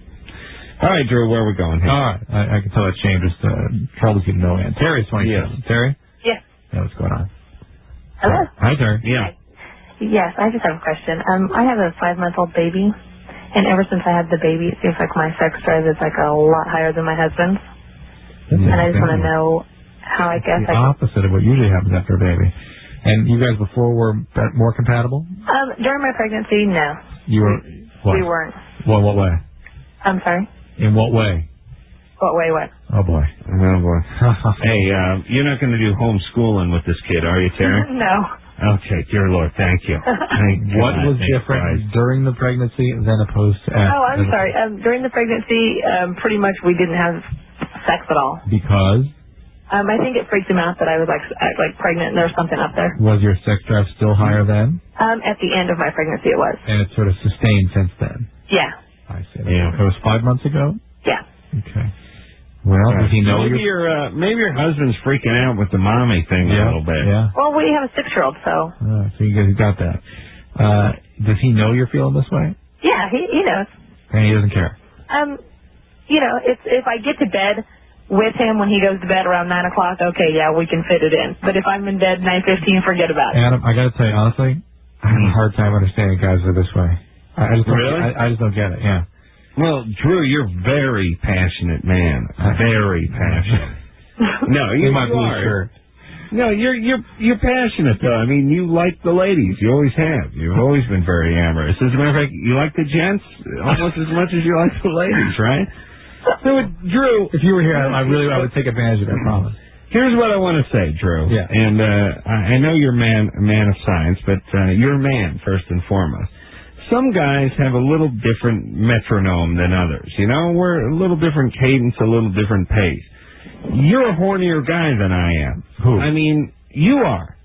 All right, Drew, where are we going here? All right. I, I can tell that shame just uh, troubles you to no end. Terry's twenty-seven. Yes. Terry? Yes. Yeah, what's going on? Hello? Hi, Terry. Yeah. Yes, I just have a question. Um, I have a five-month-old baby, and ever since I had the baby, it seems like my sex drive is like a lot higher than my husband's. Yeah, and I just want to definitely. know how I guess the I can... opposite of what usually happens after a baby. And you guys before were be- more compatible? Um, during my pregnancy, no. You were what? We weren't. Well, what way? I'm sorry? In what way? What way, what? Oh boy. Oh boy. Hey, uh, you're not going to do homeschooling with this kid, are you, Terry? No. Okay, dear Lord, thank you. Thank What God, was thank different Christ. during the pregnancy than opposed to after? Oh, I'm sorry. Um, during the pregnancy, um, pretty much we didn't have sex at all. Because? Um, I think it freaked him out that I was like act like pregnant and there was something up there. Was your sex drive still higher then? Um, at the end of my pregnancy, it was. And it's sort of sustained since then? Yeah. I see. Yeah. It was five months ago? Yeah. Okay. Well, does he know maybe you're... your uh, maybe your husband's freaking out with the mommy thing Yeah, a little bit. Yeah. Well, we have a six-year-old, so. Oh, so you guys got that. Uh, does he know you're feeling this way? Yeah, he he knows. And he doesn't care? Um, you know, if if I get to bed with him when he goes to bed around nine o'clock, okay, yeah, we can fit it in. But if I'm in bed nine fifteen, forget about it. Adam, I got to tell you honestly, I have a hard time understanding guys who are this way. I, I just don't, Really? I, I just don't get it. Yeah. Well, Drew, you're a very passionate man. Very passionate. No, you, In my you blue are. shirt. No, you're you're you're passionate though. I mean, you like the ladies. You always have. You've always been very amorous. As a matter of fact, you like the gents almost as much as you like the ladies, right? So, Drew, If you were here, I, I really I would take advantage of that, I promise. here's what I want to say, Drew. Yeah. And uh, I I know you're a man, a man of science, but uh, you're a man first and foremost. Some guys have a little different metronome than others. You know, we're a little different cadence, a little different pace. You're a hornier guy than I am. Who? I mean, you are.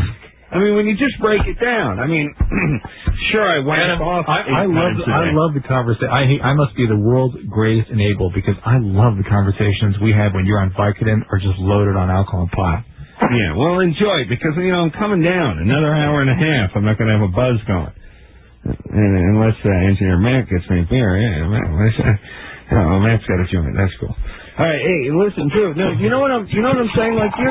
I mean, when you just break it down. I mean, sure, I went Adam, off. I, I eight love times the, a I day. love the conversation. I hate, I must be the world's greatest enabler because I love the conversations we have when you're on Vicodin or just loaded on alcohol and pot. Yeah, well, enjoy it because, you know, I'm coming down. Another hour and a half. I'm not going to have a buzz going. And unless uh, Engineer Matt gets me a beer, yeah, Matt, oh, Matt's got a joint. That's cool. All right, hey, listen, Drew. No, you know what I'm, you know what I'm saying? Like you,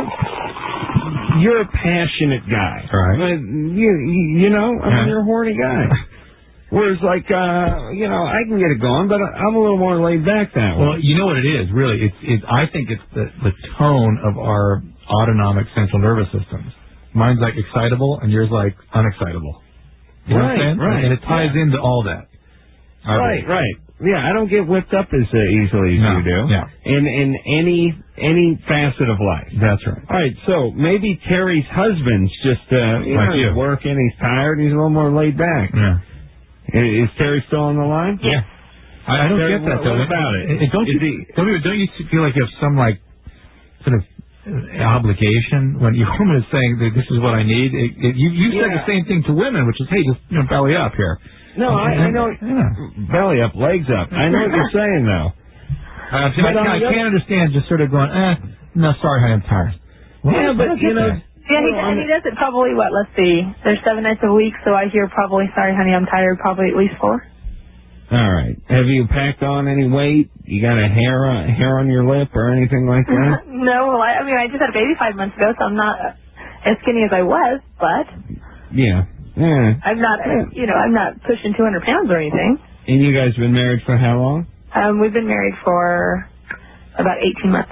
you're a passionate guy. All right. But you, you, you know, I mean, Yeah. you're a horny guy. Whereas, like, uh, you know, I can get it going, but I'm a little more laid back that way. Well, you know what it is, really. It's, it's I think it's the, the tone of our autonomic central nervous systems. Mine's like excitable, and yours like unexcitable. You know what I'm Right, saying? right, And it ties yeah. into all that. I Right, believe. right. yeah, I don't get whipped up as uh, easily as No, you do. yeah. In in any any facet of life. That's right. All right, so maybe Terry's husband's just uh, you Like know, you. he's working, he's tired, he's a little more laid back. Yeah. Is, is Terry still on the line? Yeah. I, I don't Terry, get that what, though. what about it? It- Don't Is you, he- don't you don't you feel like you have some like sort of uh, obligation when your woman is saying that this is what I need? It, it, you you said Yeah. the same thing to women, which is hey, just you know, belly up here. No, I, I know. Yeah. Belly up, legs up. I know what you're saying, though. Uh, see, I, But on I the other- can't understand just sort of going, eh, no, sorry, honey, I'm tired. Well, Yeah, I but, don't you get know, that. Yeah, he, and he does it probably, what, let's see, there's seven nights a week, so I hear probably, sorry, honey, I'm tired, probably at least four. All right. Have you packed on any weight? You got a hair on, hair on your lip or anything like that? No, I, I mean, I just had a baby five months ago, so I'm not as skinny as I was, but Yeah. Yeah. I'm not, you know, I'm not pushing two hundred pounds or anything. And you guys been married for how long? Um, we've been married for about eighteen months.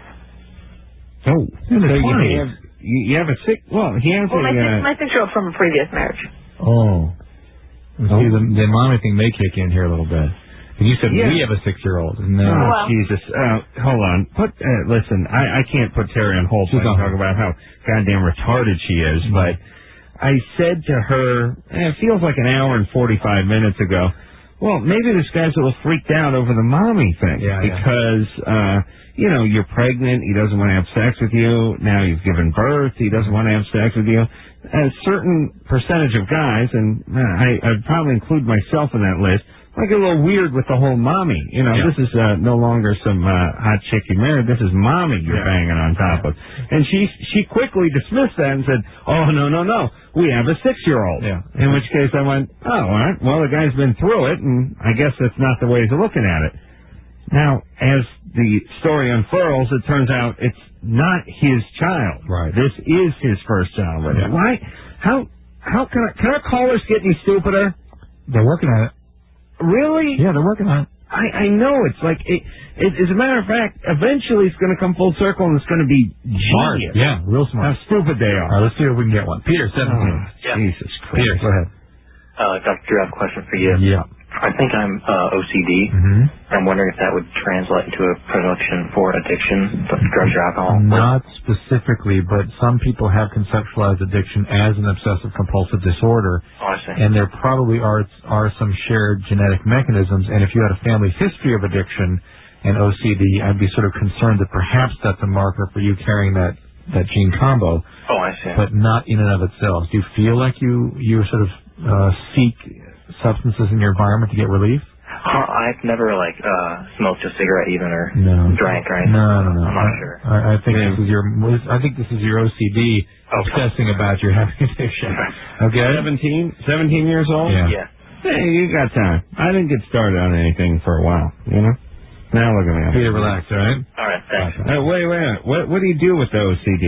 Oh, In the so you twenties. have you, you have a sick. Well, he has Well, a. my, six, Uh, my six-year-old from a previous marriage. Oh. See, the, the mommy thing may kick in here a little bit. And you said Yeah. we have a six-year-old. And then, oh Well- Jesus! Uh, hold on. Put uh, listen. I, I can't put Terry on hold She's when I on talk hold. about how goddamn retarded she is. But I said to her, eh, it feels like an hour and forty-five minutes ago. Well, maybe this guy's a little freaked out over the mommy thing Yeah, yeah. because uh, you know you're pregnant. He doesn't want to have sex with you. Now you've given birth. He doesn't want to have sex with you. A certain percentage of guys, and uh, I, I'd probably include myself in that list, I get a little weird with the whole mommy. You know, Yeah. this is uh, no longer some uh, hot chick you married. This is mommy you're Yeah. banging on top of. And she she quickly dismissed that and said, "Oh no no no, we have a six year old." Yeah. In which case I went, "Oh, all right. Well, the guy's been through it, and I guess that's not the way he's looking at it." Now, as the story unfurls, it turns out it's not his child. Right. This is his first child. Yeah. Why? How? How can I, can our callers get any stupider? they're working on it. Really? Yeah, they're working on it. I, I know. It's like, it, it, as a matter of fact, eventually it's going to come full circle and it's going to be Smart. genius. Yeah, real smart. How stupid they All are. right, let's see if we can get one. Peter, seventeen. Oh, Yeah. Jesus Christ. Peter, go ahead. Uh, Doctor Drew, I have a question for you. Yeah. I think I'm uh, O C D. Mm-hmm. I'm wondering if that would translate into a predilection for addiction, but drugs or alcohol. Not specifically, but some people have conceptualized addiction as an obsessive compulsive disorder, Oh, I see. and there probably are are some shared genetic mechanisms. And if you had a family history of addiction and O C D, I'd be sort of concerned that perhaps that's a marker for you carrying that that gene combo, Oh, I see. but not in and of itself. Do you feel like you you sort of uh, seek substances in your environment to get relief? Uh, I've never like uh smoked a cigarette even or No. drank or anything. No, no, no. I'm not I, sure. I, I think this is your. I think this is your O C D Okay. obsessing about your having addiction. Okay. seventeen? seventeen years old? Yeah. Yeah. Hey, you got time. I didn't get started on anything for a while, you know? Now look at me. Peter, relax, all right? All right. Thanks. Uh, wait, wait, wait. What, what do you do with the O C D?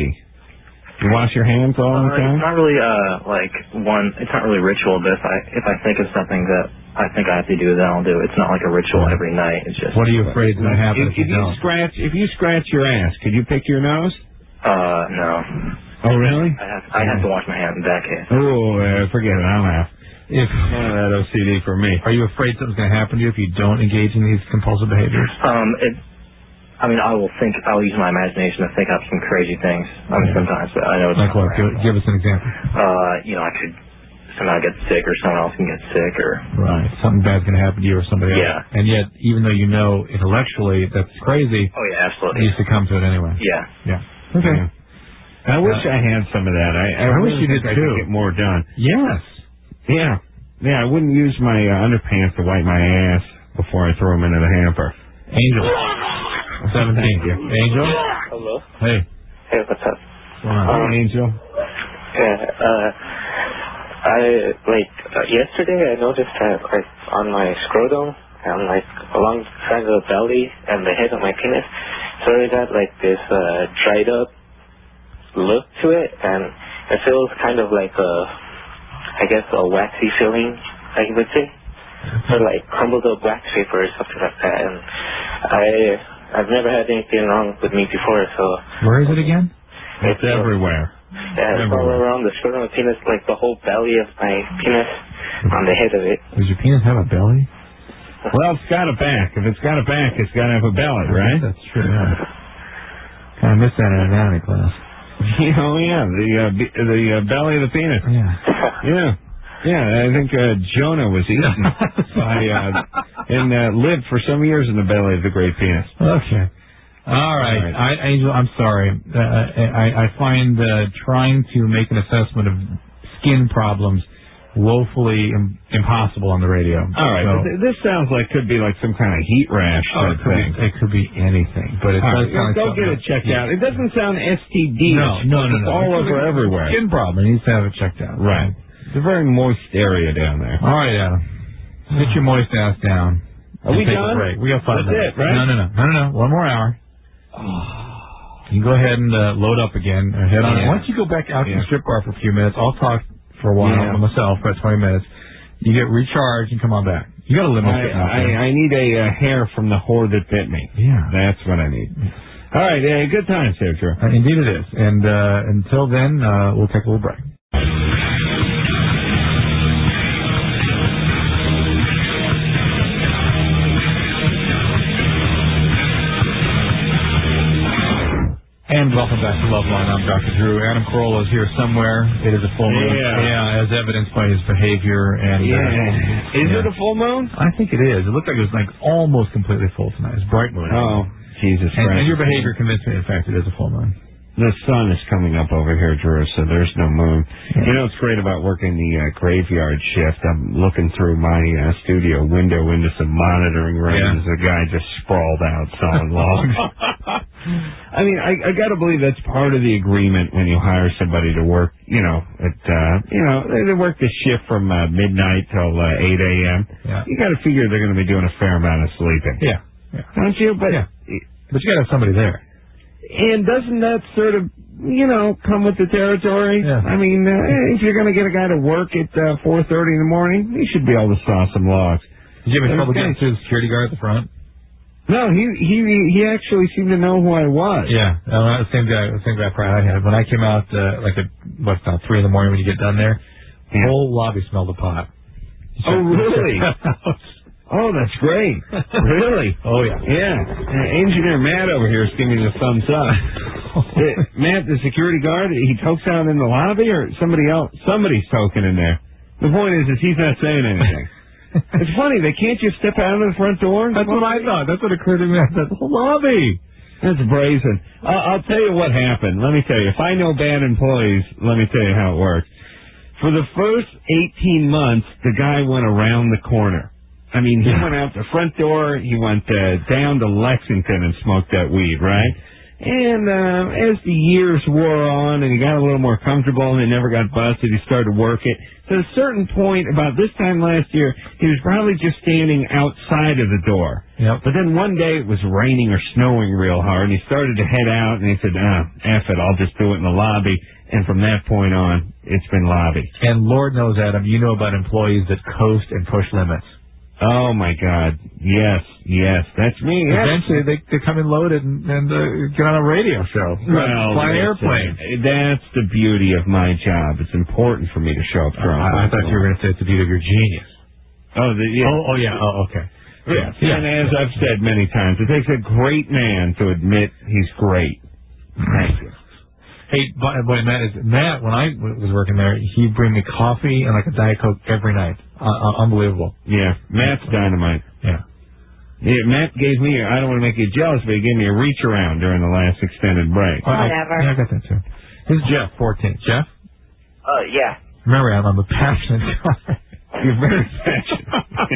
You wash your hands all Uh, the time? it's not really uh like one. It's not really ritual. But if I if I think of something that I think I have to do, then I'll do. It's not like a ritual every night. It's just. What are you afraid is going to happen If, if, if you you don't? scratch, if you scratch your ass, could you pick your nose? Uh no. Oh, really? I have I have to wash my hands in that case. Oh, uh, forget it. I'm out. If None of that O C D for me. are you afraid something's going to happen to you if you don't engage in these compulsive behaviors? Um, it. I mean, I will think. I'll use my imagination to think up some crazy things. I mean, sometimes, but I know it's Like not what? Give, real. give us an example. Uh, you know, I could somehow get sick, or someone else can get sick, or Right. Something bad's going to happen to you or somebody else. Yeah. And yet, even though you know intellectually that's crazy, oh yeah, absolutely. you succumb to it anyway. Yeah. Yeah. Okay. I wish I had some of that. I, I, I wish really you did think I too. could get more done. Yes. Yeah. Yeah, I wouldn't use my uh, underpants to wipe my ass before I throw them into the hamper. Angel. seventeen. Angel? Hello. Hey. Hey, what's up? What's going on? Um, Hey, Angel. Yeah, uh, I, like, uh, yesterday I noticed that, like, on my scrotum and, like, alongside the belly and the head of my penis, so it got, like, this, uh, dried up look to it, and it feels kind of like a, I guess, a waxy feeling, I would say. So, like, crumbled up wax paper or something like that, and I, I've never had anything wrong with me before, so... Where is it again? It's everywhere. Yeah, it's all around the scrotum of the penis, like the whole belly of my penis on the head of it. Does your penis have a belly? Well, it's got a back. If it's got a back, it's got to have a belly, right? That's true, yeah. Kind of missed that in anatomy class. Oh, yeah, the uh, be- the uh, belly of the penis. Yeah. Yeah. Yeah, I think uh, Jonah was eaten by, uh, and uh, lived for some years in the belly of the great penis. Okay. All right. All right. I, Angel, I'm sorry. Uh, I, I find uh, trying to make an assessment of skin problems woefully Im- impossible on the radio. All right. So, but th- this sounds like could be like some kind of heat rash oh, type it, could thing. be, it could be anything, but it All does right, sound like go something get it else. checked Yeah. out. It doesn't sound S T D. No, no, no, It's no. all It's over a everywhere. Skin problem. It needs to have it checked out. Right. It's a very moist area down there. All right, Adam. Get your moist ass down. Are we Take done? A break. We got five That's minutes. it, right? No, no, no, no, no, no. One more hour. You go ahead and uh, load up again. Uh, head on. Yeah. Once you go back out to Yeah. the strip bar for a few minutes, I'll talk for a while Yeah. with myself for about twenty minutes. You get recharged and come on back. You got a limo I, sitting out I, there. I need a uh, hair from the whore that bit me. Yeah. That's what I need. All right. Uh, good times there, Drew. Uh, indeed it is. And uh, until then, uh, we'll take a little break. And welcome back to Loveline. I'm Doctor Drew. Adam Carolla is here somewhere. It is a full moon. Yeah. Yeah, as evidenced by his behavior. And Yeah. uh, Is yeah. it a full moon? I think it is. It looked like it was like almost completely full tonight. It's bright moon. Oh, Jesus and, Christ. and your behavior convinced me, in fact, it is a full moon. The sun is coming up over here, Drew, so there's no moon. You know what's great about working the uh, graveyard shift? I'm looking through my uh, studio window into some monitoring rooms. Yeah. There's a guy just sprawled out sawing logs. I mean, I, I got to believe that's part of the agreement when you hire somebody to work, you know, at, uh, you know, they, they work the shift from uh, midnight till uh, eight a.m. Yeah. You got to figure they're going to be doing a fair amount of sleeping. Yeah. yeah. Don't you? But Yeah. But you got to have somebody there. And doesn't that sort of, you know, come with the territory? Yeah. I mean, uh, if you're going to get a guy to work at uh, four thirty in the morning, he should be able to saw some logs. Did you have any Okay. trouble getting through the security guard at the front? No, he he he actually seemed to know who I was. Yeah, uh, the same guy, the same guy probably I had. When I came out, uh, like at what's now three in the morning when you get done there, the Yeah. whole lobby smelled of pot. Oh, really? Oh, that's great. Really? Oh yeah. Yeah. Uh, Engineer Matt over here is giving me the thumbs up. Uh, Matt, the security guard, he tokes out in the lobby, or somebody else? Somebody's toking in there. The point is, is he's not saying anything. It's funny, they can't just step out of the front door. That's what I thought. That's what occurred to me. That's the whole lobby. That's brazen. I'll, I'll tell you what happened. Let me tell you. If I know bad employees, let me tell you how it works. For the first eighteen months, the guy went around the corner. I mean, he went out the front door. He went uh, down to Lexington and smoked that weed, right? And uh, as the years wore on and he got a little more comfortable and he never got busted, he started to work it. To a certain point, about this time last year, he was probably just standing outside of the door. Yep. But then one day it was raining or snowing real hard, and he started to head out, and he said, ah, F it, I'll just do it in the lobby. And from that point on, it's been lobby. And Lord knows, Adam, you know about employees that coast and push limits. Oh, my God. Yes, yes, that's me. Yes. Eventually, they, they come in loaded and, and uh, get on a radio show. Well, fly an that's airplane. it. That's the beauty of my job. It's important for me to show up drunk. I, I thought you were going to say it's the beauty of your genius. Oh, the, yeah. Oh, oh, yeah. Oh, okay. Yes. Yeah. And as I've said many times, it takes a great man to admit he's great. Thank you. Hey, boy, boy, Matt, is, Matt, when I w- was working there, he'd bring me coffee and like a Diet Coke every night. Uh, uh, unbelievable. Yeah, Matt's dynamite. Yeah. Yeah, Matt gave me, I don't want to make you jealous, but he gave me a reach around during the last extended break. Oh, I- Whatever. yeah, I got that too. This is Jeff, fourteen. Jeff? Uh, yeah. Remember, Adam, I'm a passionate guy. You're very passionate.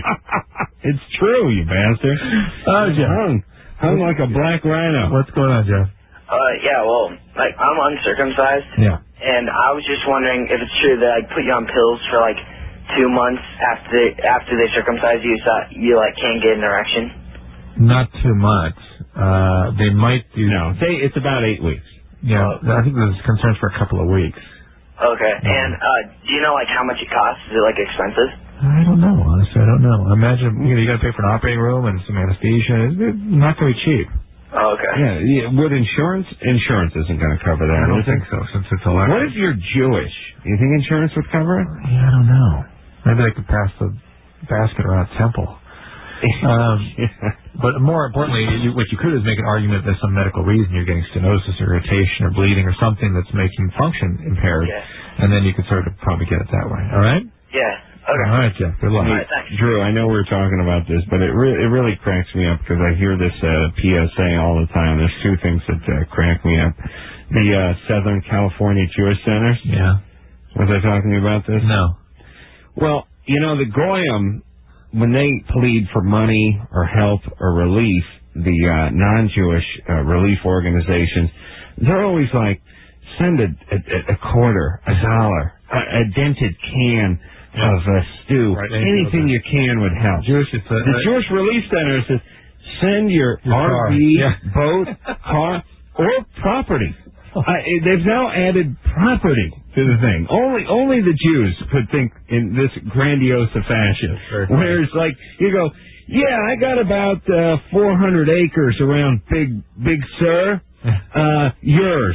It's true, you bastard. Oh, Jeff. Hung, hung like a black rhino. What's going on, Jeff? Uh, yeah, well, like, I'm uncircumcised. Yeah. And I was just wondering if it's true that I put you on pills for, like, two months after they, after they circumcise you, so you, like, can't get an erection. Not too much. Uh, they might do... No, say it's about eight weeks. Yeah, I think there's concerns for a couple of weeks. Okay. And, uh, do you know, like, how much it costs? Is it, like, expensive? I don't know, honestly. I don't know. Imagine, you know, you got to pay for an operating room and some anesthesia. It's not going to be cheap. Oh, okay. Yeah, yeah, would insurance? Insurance isn't going to cover that. I don't is think it? so, since it's electric. What if you're Jewish? You think insurance would cover it? Yeah, I don't know. Maybe they could pass the basket around a temple. Um, but more importantly, you, what you could is make an argument there's some medical reason you're getting stenosis or irritation or bleeding or something that's making function impaired, Yeah. and then you could sort of probably get it that way. All right? Yeah. Okay. All right, Jeff. Good luck. Hey, Drew, I know we we're talking about this, but it, re- it really cracks me up because I hear this uh, P S A all the time. There's two things that uh, crack me up. The uh, Southern California Jewish Centers. Yeah. Was I talking about this? No. Well, you know, the Goyim, when they plead for money or help or relief, the uh, non-Jewish uh, relief organizations, they're always like, send a, a, a quarter, a dollar, a, a dented can Yeah. of uh, stew. Right, anything you can would help. Jewish, it's a, the Jewish Relief Center says, send your, Your car. R V, Yeah. boat, car, or property. I, they've now added property to the thing. Only only the Jews could think in this grandiose fashion. Where it's like, you go, yeah, I got about uh, four hundred acres around Big Big Sur. Uh, yours.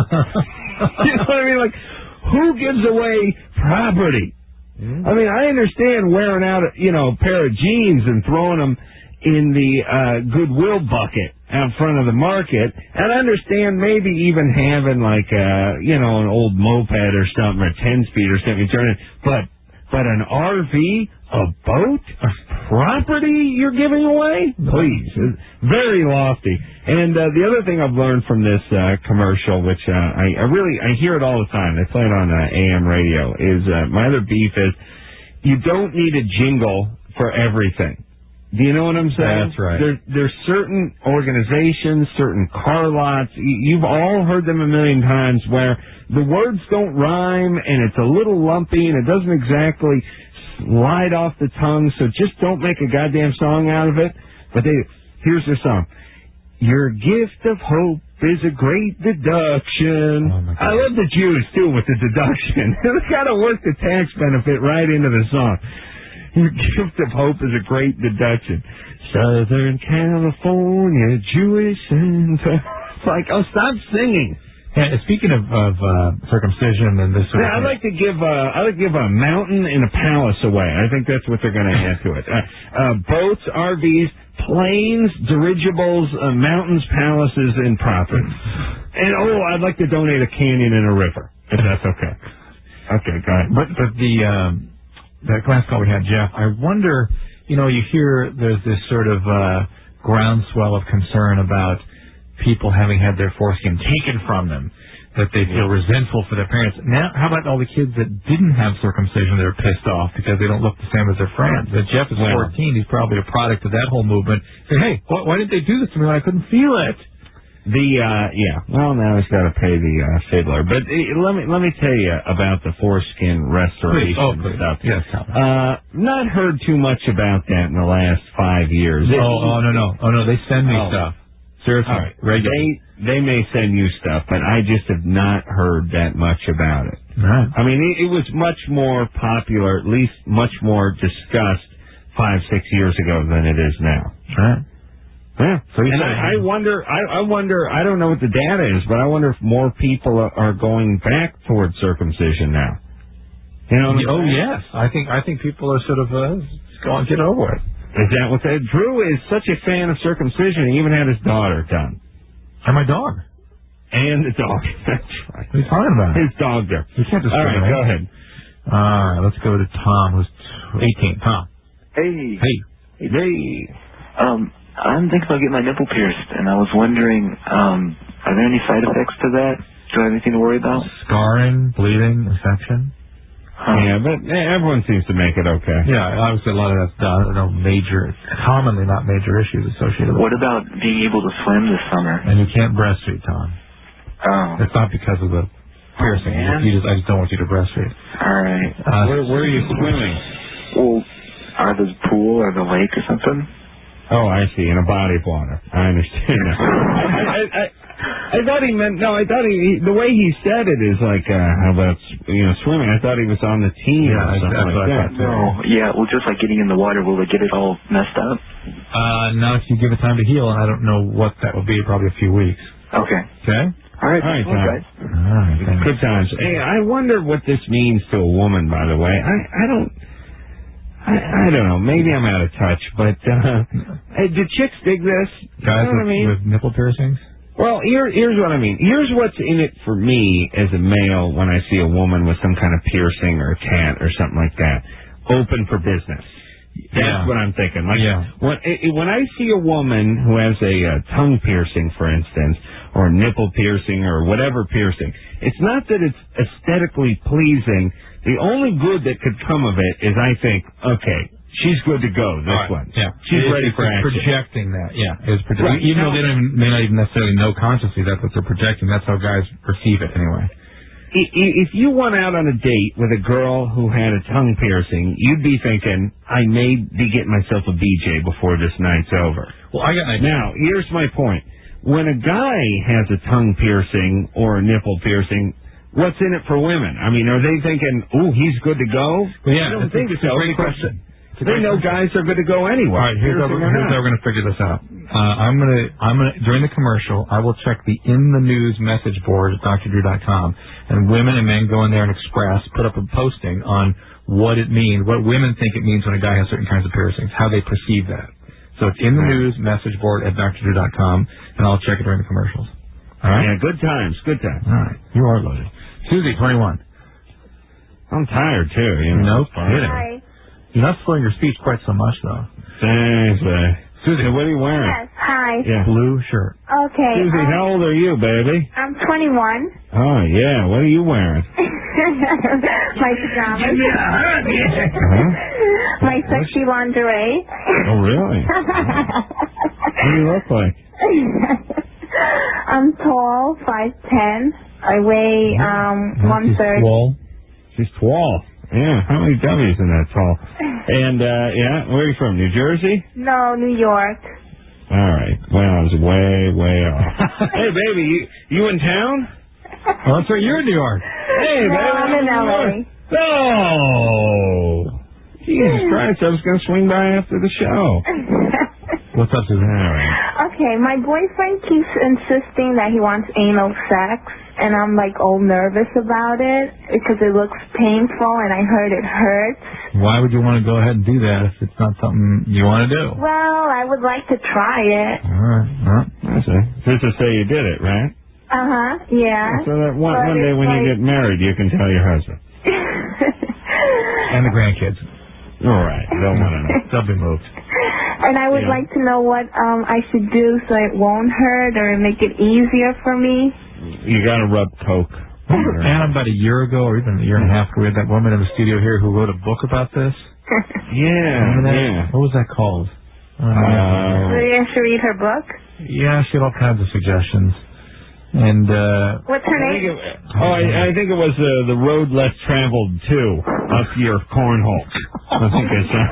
You know what I mean? Like, who gives away property? I mean, I understand wearing out, you know, a pair of jeans and throwing them in the uh, Goodwill bucket out front of the market, and I understand maybe even having like a, you know, an old moped or something, or ten speed or something, turn it, but but an R V, a boat, a property you're giving away? Please, it's very lofty. And uh, the other thing I've learned from this uh, commercial, which uh, I, I really I hear it all the time. They play it on uh, A M radio. Is uh, my other beef is you don't need a jingle for everything. Do you know what I'm saying? That's right. There, there's certain organizations, certain car lots. You've all heard them a million times where the words don't rhyme and it's a little lumpy and it doesn't exactly slide off the tongue. So just don't make a goddamn song out of it. But they, here's the song. Your gift of hope is a great deduction. Oh my God. I love the Jews too with the deduction. They gotta work the tax benefit right into the song. Your gift of hope is a great deduction. Southern California Jewish Center. It's like, oh, stop singing. Yeah, speaking of, of uh, circumcision and this sort Yeah, of I'd like to give uh, I'd like to give a mountain and a palace away. I think that's what they're going to add to it. Uh, uh, boats, R Vs, planes, dirigibles, uh, mountains, palaces, and property. And oh, I'd like to donate a canyon and a river, if that's okay. Okay, go ahead. But but the um, that last call we had, Jeff, I wonder, you know, you hear there's this sort of uh, groundswell of concern about people having had their foreskin taken from them, that they feel resentful for their parents. Now, how about all the kids that didn't have circumcision that are pissed off because they don't look the same as their friends? That Jeff is Well, fourteen, he's probably a product of that whole movement. Say, hey, why, why didn't they do this to me when I couldn't feel it? The uh yeah, well now he's got to pay the uh, fiddler. But uh, let me let me tell you about the foreskin restoration Please. Oh, please. stuff. Yes, Tom. Uh, not heard too much about that in the last five years. Oh, oh no, no, oh no, they send me Oh. stuff. Seriously, All right. regularly. They they may send you stuff, but I just have not heard that much about it. Right. I mean, it, it was much more popular, at least much more discussed five six years ago than it is now. Right. Yeah. So you and say- I, I wonder, I, I wonder, I don't know what the data is, but I wonder if more people are, are going back towards circumcision now. You know? What I'm Oh saying? yes, I think I think people are sort of uh, going to get over it. Is that what that? Drew is such a fan of circumcision, he even had his daughter done. And my dog. And the dog. That's right. What are you talking about? His dog there. You can't All right, discriminate. go ahead. All right, let's go to Tom, who's eighteen. Tom. Hey. Hey. Hey. Um, I'm thinking about getting my nipple pierced, and I was wondering, um, are there any side effects to that? Do I have anything to worry about? Scarring, bleeding, infection. Yeah, but eh, everyone seems to make it okay. Yeah, obviously a lot of that's done. No major, commonly not major issues associated with What it. about being able to swim this summer? And you can't breastfeed, Tom. Oh. It's not because of the piercing. man. you just, I just don't want you to breastfeed. All right. Uh, Where, where are you swimming? Well, either the pool or the lake or something. Oh, I see. In a body of water. I understand now. I, I, I, I thought he meant, no, I thought he, he, the way he said it is like, uh, how about, you know, swimming? I thought he was on the team Yeah, or something that's like what I that. thought, too. No. Yeah, well, just like getting in the water, will it get it all messed up? Uh, not if you give it time to heal, and I don't know what that will be, probably a few weeks. Okay. Okay? All right. All right, Well, Tom. guys. All right, thanks. Good times. Hey, I wonder what this means to a woman, by the way. I, I don't, I I, I don't know. Maybe I'm out of touch, but uh, hey, do chicks dig this? Guys you know with, what I mean? with nipple piercings? Well, here, here's what I mean. Here's what's in it for me as a male when I see a woman with some kind of piercing or a tat or something like that. Open for business. That's Yeah. what I'm thinking. Like Yeah. when i- when I see a woman who has a uh, tongue piercing, for instance, or a nipple piercing or whatever piercing, it's not that it's aesthetically pleasing. The only good that could come of it is I think, okay, she's good to go. This Right. one, Yeah. she's It- ready it's for action. projecting that. Yeah. It's projecting. Right. Even Now- though they don't even, may not even necessarily know consciously that's what they're projecting. That's how guys perceive it anyway. I- i- If you went out on a date with a girl who had a tongue piercing, you'd be thinking, I may be getting myself a B J before this night's over. Well, I got an idea. Now, here's my point. When a guy has a tongue piercing or a nipple piercing, what's in it for women? I mean, are they thinking, ooh, he's good to go? Well, yeah, I don't it's, think it's so. a great because question. It's a They great know question. guys are good to go anyway. All right, here's how, Piercing we're, or here's not. how we're going to figure this out. Uh, I'm going to, I'm going to, during the commercial, I will check the in the news message board at D R Drew dot com, and women and men go in there and express, put up a posting on what it means, what women think it means when a guy has certain kinds of piercings, how they perceive that. So it's in the news message board at D R Drew dot com, and I'll check it during the commercials. All right? Yeah, good times, good times. All right. You are loaded. Susie, twenty-one. I'm tired, too. You know, No it's fine. kidding. Hi. You're not slurring your speech quite so much, though. Thanks, babe. Susie, what are you wearing? Yes, hi. Yeah. Blue shirt. Okay. Susie, um, how old are you, baby? I'm twenty-one. Oh, yeah. What are you wearing? My pajamas. Huh? My sexy lingerie. Oh, really? What do you look like? I'm tall, five ten. I weigh um one thirty. Wall. She's tall. Yeah, how many W's in that tall? And, uh, yeah, where are you from, New Jersey? No, New York. All right. Well, I was way, way off. Hey, baby, you, you in town? Oh, that's right. You're in New York. Hey, No, baby. I'm in L A. Oh. Jesus Christ, I was going to swing by after the show. What's up, Susan? All right. Okay, my boyfriend keeps insisting that he wants anal sex, and I'm like all nervous about it because it looks painful and I heard it hurts. Why would you want to go ahead and do that if it's not something you want to do? Well, I would like to try it. All right. Well, I see. Just to say you did it, right? Uh-huh, yeah. So that one, But one day it's when you like- get married, you can tell your husband. and the grandkids. All right. Don't want to know. They'll be moved. And I would Yeah. like to know what um I should do so it won't hurt or make it easier for me. You got to rub Coke. And about a year ago, or even a year and a half ago, we had that woman in the studio here who wrote a book about this. Yeah, Remember that? yeah. What was that called? Uh, So you have to read her book? yeah, she had all kinds of suggestions. And, uh... What's her I think name? it, oh, I, I think it was uh, The Road Less Traveled two, up your cornhole. I think I said.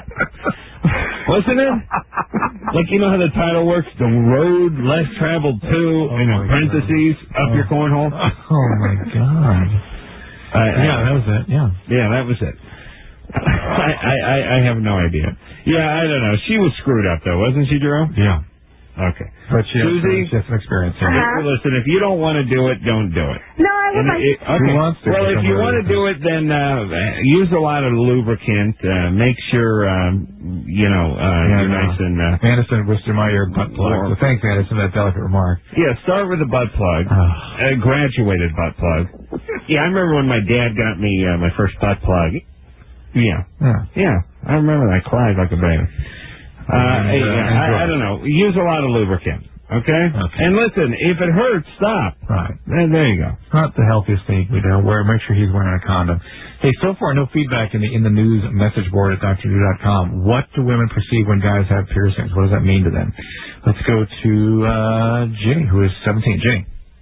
Wasn't it? Like, you know how the title works? The Road Less Traveled two, Oh in my parentheses, up Oh. your cornhole. Oh, my God. I, I, Yeah, that was it, yeah. Yeah, that was it. I, I, I I have no idea. Yeah, I don't know. She was screwed up, though, wasn't she, Drew? Yeah. Okay. But she has, Susie? she has some experience here. Uh-huh. Well, listen, if you don't want to do it, don't do it. No, I would And like it- to. okay. wants to, Well, but if don't you worry want to about do it, then uh, use a lot of lubricant. Uh, make sure, um, you know, uh, Yeah, you're no. nice and... Uh, Anderson whispered in my ear butt plug. Warm. So thanks, Anderson, for that delicate remark. yeah, start with a butt plug. Oh. A graduated butt plug. Yeah, I remember when my dad got me uh, my first butt plug. Yeah. Yeah. Yeah, I remember that. I cried like a baby. Uh, And, uh, yeah, and I, I don't know. Use a lot of lubricant. Okay? Okay. And listen, if it hurts, stop. Right. There, there you go. It's not the healthiest thing we do. Wear, make sure he's wearing a condom. Hey, so far, no feedback in the in the news message board at D R Drew dot com. What do women perceive when guys have piercings? What does that mean to them? Let's go to uh, Ginny, who is seventeen. Ginny.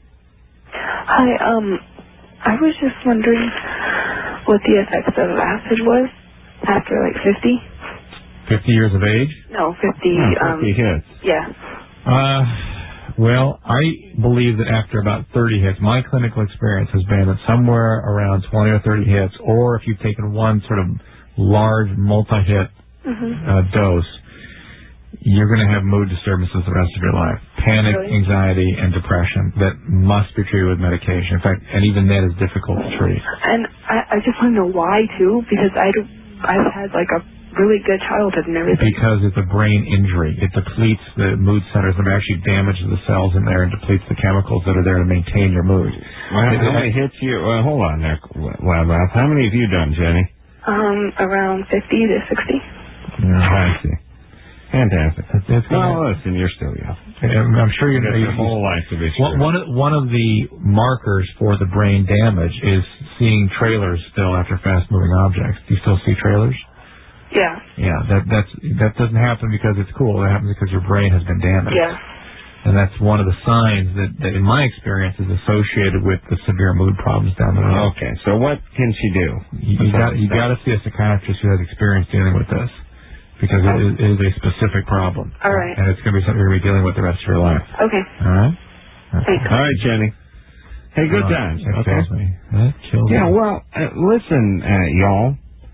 Hi, um, I was just wondering what the effects of acid was after like fifty. fifty years of age? No, fifty. Yeah, um, fifty hits. Yeah. Uh, well, I believe that after about thirty hits, my clinical experience has been that somewhere around twenty or thirty hits, or if you've taken one sort of large multi-hit Mhm. uh, dose, you're going to have mood disturbances the rest of your life. Panic, Really? anxiety, and depression that must be treated with medication. In fact, and even that is difficult to treat. And I, I just want to know why too, because I do, I've had like a really good childhood and everything. Because it's a brain injury. It depletes the mood centers and actually damages the cells in there and depletes the chemicals that are there to maintain your mood. Well, how many hits you? Well, hold on there, Lab Mouth. How many have you done, Jenny? Um, around fifty to sixty. Yeah, I see. Fantastic. It's, it's well, listen, you're still young. I'm, I'm sure you know your whole life to be one, one, of, one of the markers for the brain damage is seeing trailers still after fast-moving objects. Do you still see trailers? Yeah. Yeah, that that's that doesn't happen because it's cool. It happens because your brain has been damaged. Yeah. And that's one of the signs that, that, in my experience, is associated with the severe mood problems down the road. Okay, so what can she do? You, you got you got to see a psychiatrist who has experience dealing with this. Because it is, it is a specific problem. All right. And it's going to be something you're going to be dealing with the rest of your life. Okay. All right? Thanks. All right, Jenny. Hey, good Uh, times. that Okay. kills me. That kills Yeah, me. well, uh, listen, uh, y'all.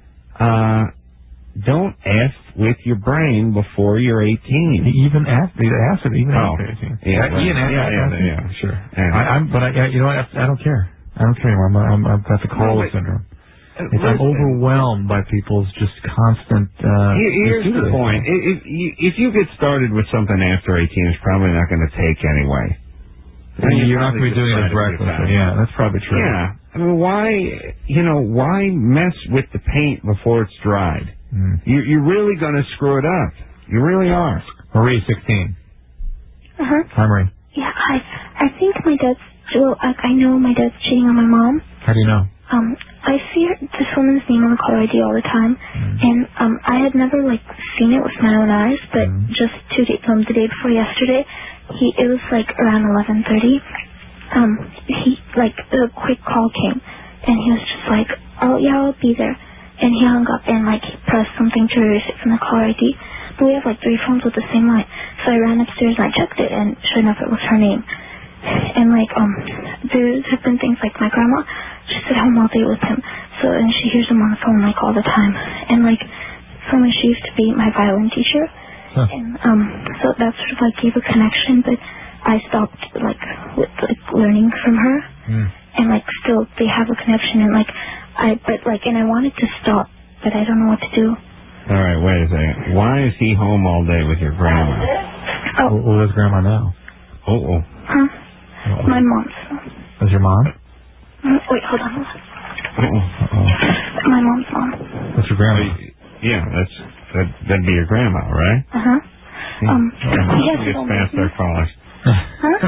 Uh, don't F with your brain before you're eighteen. Even after, after even Oh. after eighteen. Yeah, Uh, Ian, yeah, after- yeah, after- yeah, sure. Yeah. I, I'm, but I, I- you know what? I, I don't care. I don't care anymore. I'm, I'm, I've got the Corolla wait. syndrome. Uh, It's, I'm listen. overwhelmed by people's just constant. Uh, Here- Here's the stupidity. point. I- If you, if you get started with something after eighteen, it's probably not going to take anyway. And you're not going to be doing it as reckless. recklessly. Yeah, that's probably true. Yeah. I mean, why, you know, why mess with the paint before it's dried? Mm. You, you're really going to screw it up. You really are. Marie, sixteen. Uh huh. Hi, Marie. Yeah, I I think my dad's. Well, I, I know my dad's cheating on my mom. How do you know? Um, I see her, this woman's name on the caller I D all the time, Mm. and um, I had never like seen it with my own eyes, but Mm. just two days, um, the day before yesterday, he it was like around eleven thirty. Um, he like a quick call came, and he was just like, "Oh yeah, I'll be there," and he hung up and like he pressed something to erase it from the caller I D. But we have like three phones with the same line, so I ran upstairs and I checked it, and sure enough, it was her name. And like um, there have been things like my grandma. She's at home all day with him, so and she hears him on the phone like all the time. And like, someone she used to be my violin teacher, Huh. and um, so that sort of like gave a connection. But I stopped like with like learning from her, Mm. and like still they have a connection. And like I, but like, and I wanted to stop, but I don't know what to do. All right, wait a second. Why is he home all day with your grandma? Oh, Well, where's Grandma now? Oh, oh. huh? My mom's. Is your mom? Mm, Wait, hold on. hold on. Uh-oh. Uh-oh. My mom's mom. That's your grandma. Yeah, that's that, that'd be your grandma, right? Uh huh. Um, he has Gets his own past our business. callers. Huh?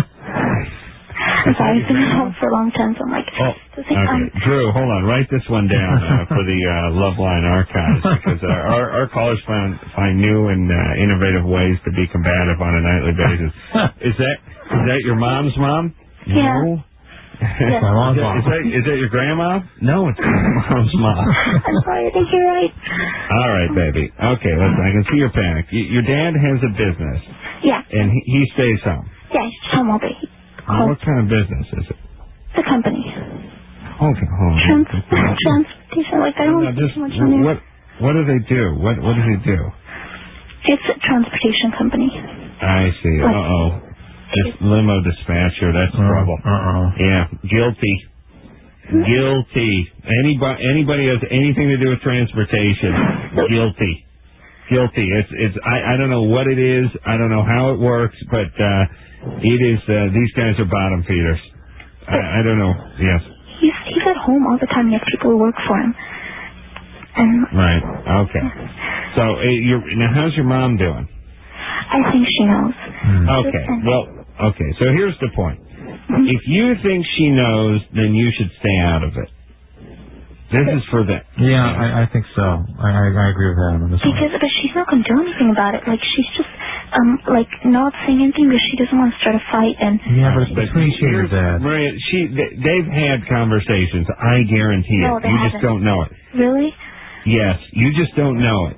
I'm sorry, I've been at home for a long time, so I'm like, Oh, does he, um, okay. Drew, hold on. Write this one down uh, for the uh, Loveline archives because uh, our, our callers find find new and uh, innovative ways to be combative on a nightly basis. Is that is that your mom's mom? Yeah. No. Yes. My mom's Is that, mom. is, that, is that your grandma? No, it's your mom's mom. I'm sorry, I think you're right. All right, baby. Okay, listen, I can see your panic. Y- your dad has a business, Yeah, and he, he stays home. yeah, he's home all day. What kind of business is it? The company. Okay, hold on. Trans- transportation, like I don't Now, want just, too much on there. what, what do they do? What, what does he do? It's a transportation company. I see. Like- Uh-oh. This limo dispatcher, that's Uh, trouble. Uh-oh. Yeah, guilty. Guilty. Anybody, anybody has anything to do with transportation, guilty. Guilty. It's, it's, I, I don't know what it is. I don't know how it works, but, uh, it is, uh, these guys are bottom feeders. I, I don't know. Yes. He's he's at home all the time. He has people who work for him. And Right. Okay. So, uh, you're, now how's your mom doing? I think she knows. Okay. Well, okay. So here's the point. If you think she knows, then you should stay out of it. This is for them. Yeah, I, I think so. I, I, I agree with that on this one. Because, but she's not going to do anything about it. Like, she's just, um, like, not saying anything because she doesn't want to start a fight. And Yeah, but it's between she and your dad. Maria, she, they- they've had conversations. I guarantee No, it. they You just haven't. don't know it. Really? Yes, you just don't know it.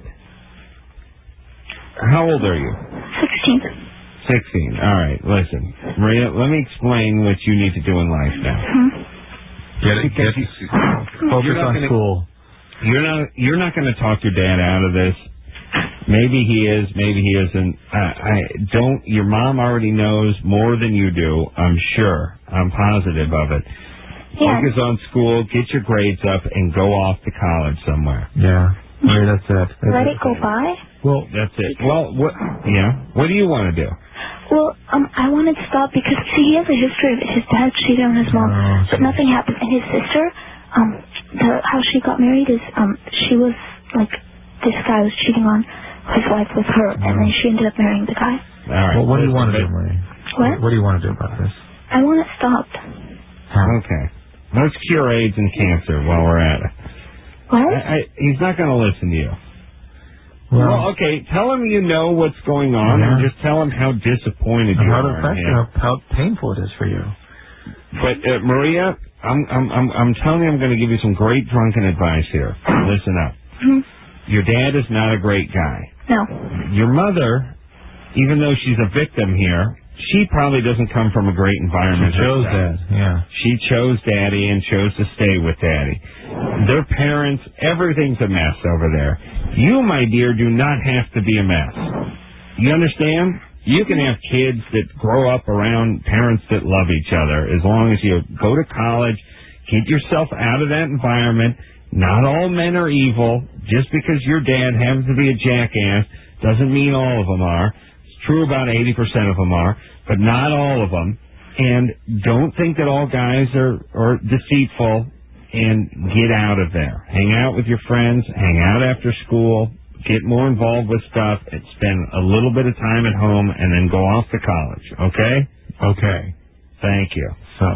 How old are you? Sixteen. Sixteen. All right. Listen, Maria. Let me explain what you need to do in life now. Hmm? Get it, get focus You're not on gonna- school. You're not. You're not going to talk your dad out of this. Maybe he is. Maybe he isn't. I, I don't. Your mom already knows more than you do. I'm sure. I'm positive of it. Yeah. Focus on school. Get your grades up, and go off to college somewhere. Yeah. Marie, that's it. That's Let it. it go by? Well, that's it. Well, what? Yeah. What do you want to do? Well, um, I wanted to stop because, see, he has a history of his dad cheating on his mom, Oh, but nothing happened. And his sister, um, the, how she got married is, um, she was, like, this guy was cheating on his wife with her, and then she ended up marrying the guy. All right. Well, what do you want to do, Marie? What? What do you want to do about this? I want it stopped. Okay. Let's cure AIDS and cancer while we're at it. What? I, I, he's not going to listen to you. Well, Well, okay. Tell him you know what's going on, Yeah. and just tell him how disappointed you how are in affect him. you, how painful it is for you. But uh, Maria, I'm I'm I'm I'm telling you, I'm going to give you some great drunken advice here. Listen up. Hmm? Your dad is not a great guy. No. Your mother, even though she's a victim here, she probably doesn't come from a great environment. She chose herself. that, yeah. She chose Daddy and chose to stay with Daddy. Their parents, everything's a mess over there. You, my dear, do not have to be a mess. You understand? You can have kids that grow up around parents that love each other as long as you go to college, get yourself out of that environment. Not all men are evil. Just because your dad happens to be a jackass doesn't mean all of them are. It's true about eighty percent of them are, but not all of them. And don't think that all guys are, are deceitful, and get out of there. Hang out with your friends, hang out after school, get more involved with stuff, and spend a little bit of time at home, and then go off to college, okay? Okay. Thank you. So,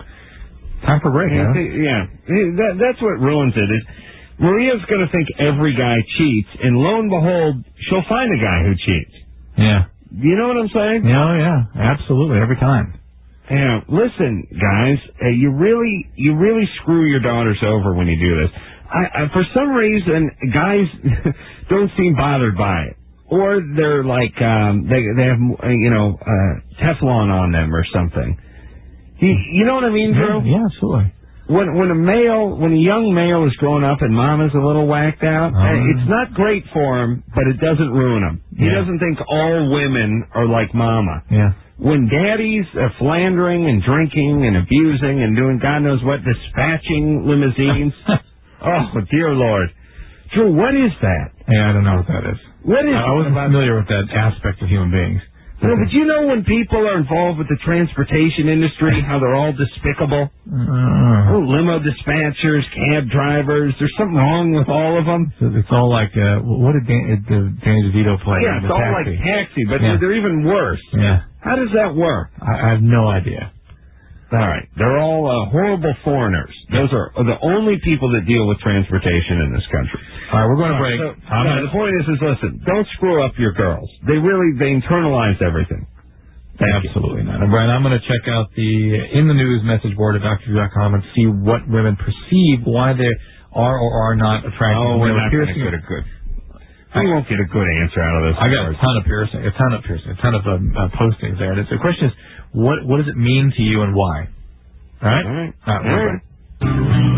time for break, Yeah, huh? yeah. That, that's what ruins it. Is Maria's going to think every guy cheats, and lo and behold, she'll find a guy who cheats. Yeah. You know what I'm saying? Yeah, oh, yeah, absolutely, every time. Yeah, listen, guys, uh, you really, you really screw your daughters over when you do this. I, I, for some reason, guys don't seem bothered by it, or they're like, um, they they have, uh, you know, uh, Teflon on them or something. You, you know what I mean, Drew? Yeah, yeah, absolutely. When when a male, when a young male is growing up and mama's a little whacked out, uh, Uh-huh. it's not great for him, but it doesn't ruin him. He Yeah. doesn't think all women are like mama. Yeah. When daddies are philandering and drinking and abusing and doing God knows what, dispatching limousines, oh, dear Lord. Drew, what is that? Yeah, I don't know what that is. What is I it wasn't about- familiar with that aspect of human beings. No, but you know when people are involved with the transportation industry, how they're all despicable? Uh, Oh, limo dispatchers, cab drivers, there's something wrong with all of them. so it's all like, uh, what did Dan, uh, Danny DeVito play? Yeah, in it's the all Taxi? like Taxi, but Yeah. they're even worse. Yeah. How does that work? I, I have no idea. All right. They're all uh, horrible foreigners. Those are the only people that deal with transportation in this country. All right, we're going to break. So, I'm no, gonna- the point is, is listen, don't screw up your girls. They really, they internalize everything. Thank Absolutely not. And Brian, I'm going to check out the In the News message board at D R drew dot com and see what women perceive, why they are or are not attracted Oh, to we're male not going to piercing. get a good. We won't get a good answer out of this. I got a ton of piercing, a ton of piercing, a ton of um, uh, postings there. And the question is, what what does it mean to you and why? All right? All right. All right. All right.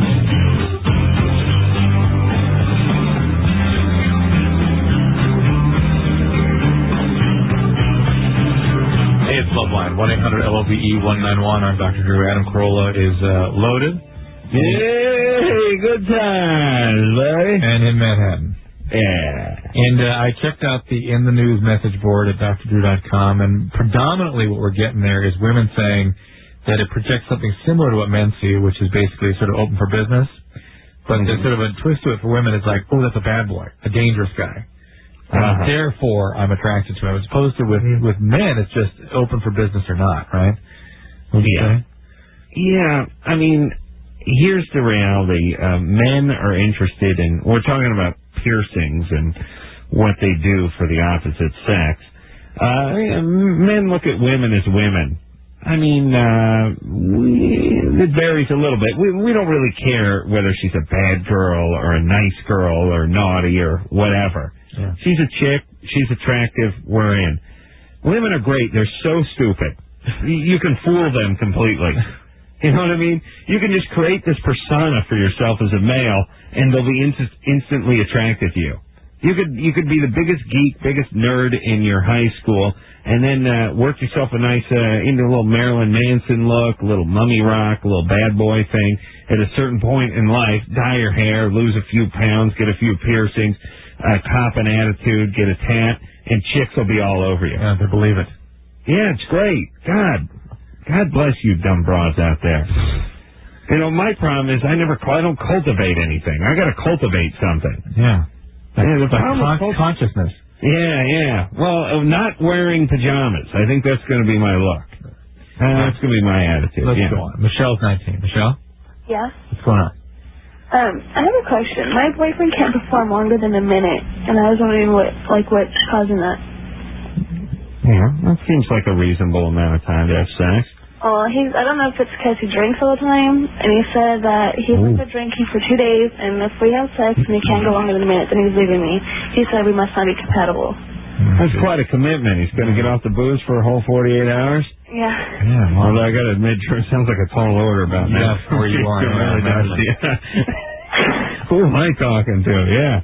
Hey, it's Loveline, one eight hundred L O V E one nine one. I'm Doctor Drew. Adam Carolla is uh, loaded. Yay, good times, buddy. And in Manhattan. Yeah. And uh, I checked out the In the News message board at D R drew dot com, and predominantly what we're getting there is women saying that it projects something similar to what men see, which is basically sort of open for business. But there's sort of a twist to it for women. It's like, oh, that's a bad boy, a dangerous guy. And Uh-huh. therefore, I'm attracted to him. As opposed to with with men, it's just open for business or not, right? Would you Yeah. say? Yeah, I mean, here's the reality. Uh, men are interested in, we're talking about piercings and what they do for the opposite sex. Uh, men look at women as women. I mean, uh, we, it varies a little bit. We, we don't really care whether she's a bad girl or a nice girl or naughty or whatever. Yeah. She's a chick. She's attractive. We're in. Women are great. They're so stupid. You can fool them completely. You know what I mean? You can just create this persona for yourself as a male, and they'll be in- instantly attracted to you. You could you could be the biggest geek, biggest nerd in your high school, and then uh, work yourself a nice uh, into a little Marilyn Manson look, a little mummy rock, a little bad boy thing. At a certain point in life, dye your hair, lose a few pounds, get a few piercings, uh, cop an attitude, get a tat, and chicks will be all over you. Yeah, they believe it. Yeah, it's great. God, God bless you, dumb broads out there. You know, my problem is I never, I don't cultivate anything. I got to cultivate something. Yeah. Like, yeah, the like problem con- with cult- consciousness. Yeah, yeah. Well, uh, not wearing pajamas. I think that's going to be my look. Uh, that's going to be my attitude. Let's yeah. go on. Michelle's nineteen. Michelle, Yeah. what's going on? Um, I have a question. My boyfriend can't perform longer than a minute, and I was wondering what, like, what's causing that. Yeah, that seems like a reasonable amount of time to have sex. Oh, he's, I don't know if it's because he drinks all the time, and he said that he's been drinking for two days, and if we have sex and he can't go longer than a minute, then he's leaving me. He said we must not be compatible. That's quite a commitment. He's going to get off the booze for a whole forty-eight hours? Yeah. Yeah, well, I got to admit, it sounds like a tall order about Yeah, that. where you are. It really Yeah, does, yeah. Who am I talking to? Yeah.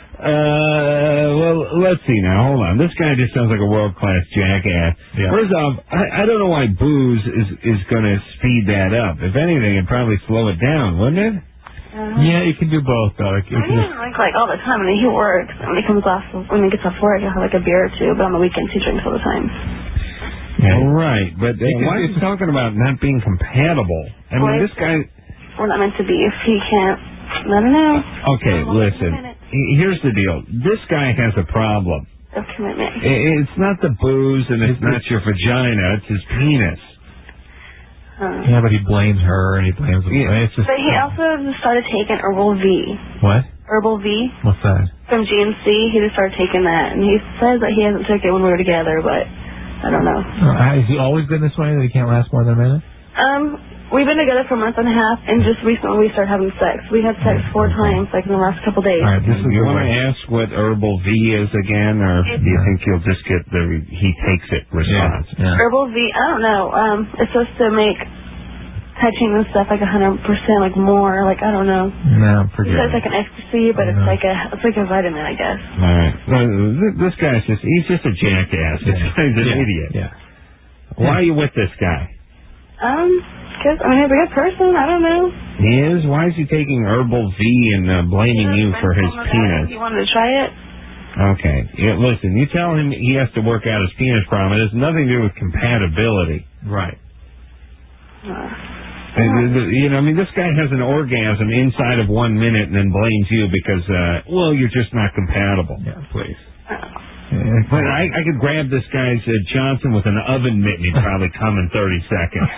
Uh, well, let's see now. Hold on. This guy just sounds like a world-class jackass. Yeah. First off, I, I don't know why booze is is going to speed that up. If anything, it'd probably slow it down, wouldn't it? Uh, Yeah, you can do both, though. Like, you I can mean, like, like all the time. I mean, he works, and when he comes off, when he gets off work, he'll have like a beer or two, but on the weekends he drinks all the time. Yeah. All right, but uh, why is he talking about not being compatible? I mean, Well, this guy... We're not meant to be if he can't. I don't know. Okay, listen. he- Here's the deal. This guy has a problem. Of commitment. I- It's not the booze and it's not your vagina. It's his penis. Um, Yeah, but he blames her and he blames. Yeah. It's just, but he also started taking Herbal V. what? Herbal V What's that? from G N C. He just started taking that, and he says that he hasn't took it when we were together, but I don't know. Uh, has he always been this way that he can't last more than a minute? Um, we've been together for a month and a half, and just recently we started having sex. We had sex four times, like in the last couple days. All right, this is You the want to way. ask what Herbal V is again, or do you think you'll just get the he takes it response? Yeah. yeah. Herbal V, I don't know. Um, it's supposed to make touching and stuff like a hundred percent, like more, like I don't know. No, He forget says it. like an ecstasy, but it's Yeah. like a it's like a vitamin, I guess. All right. Well, th- this guy's just, he's just a jackass. This Yeah. guy's an Yeah. idiot. Yeah. Why are you with this guy? Um, cause I mean he's a good person. I don't know. He is? Why is he taking Herbal V and uh, blaming you for his penis? You wanted to try it? Okay. Yeah, listen, you tell him he has to work out his penis problem. It has nothing to do with compatibility. Right. Uh, Uh, the- the- You know, I mean, this guy has an orgasm inside of one minute and then blames you because, uh, well, you're just not compatible. Yeah, please. But I, I could grab this guy's uh, Johnson with an oven mitt and he'd probably come in thirty seconds.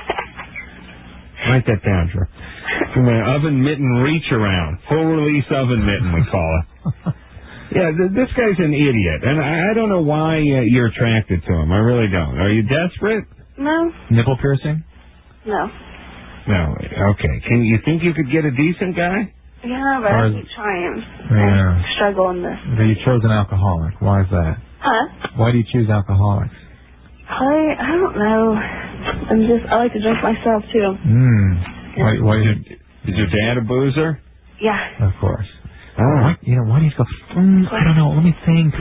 Write that down, Drew. From an oven mitten reach around. Full release oven mitten, we call it. Yeah, th- this guy's an idiot. And I, I don't know why uh, you're attracted to him. I really don't. Are you desperate? no, Nipple piercing? no. No. Okay. Can you think you could get a decent guy? Yeah, but Or I is- keep trying. Yeah. I struggle in this. So you chose an alcoholic. Why is that? Huh? Why do you choose alcoholics? I I don't know. I'm just I like to drink myself too. Hmm. Why? Why did? Is your dad a boozer? Yeah. Of course. Oh. Why, you know, why do you go? Mm, I don't know. Let me think.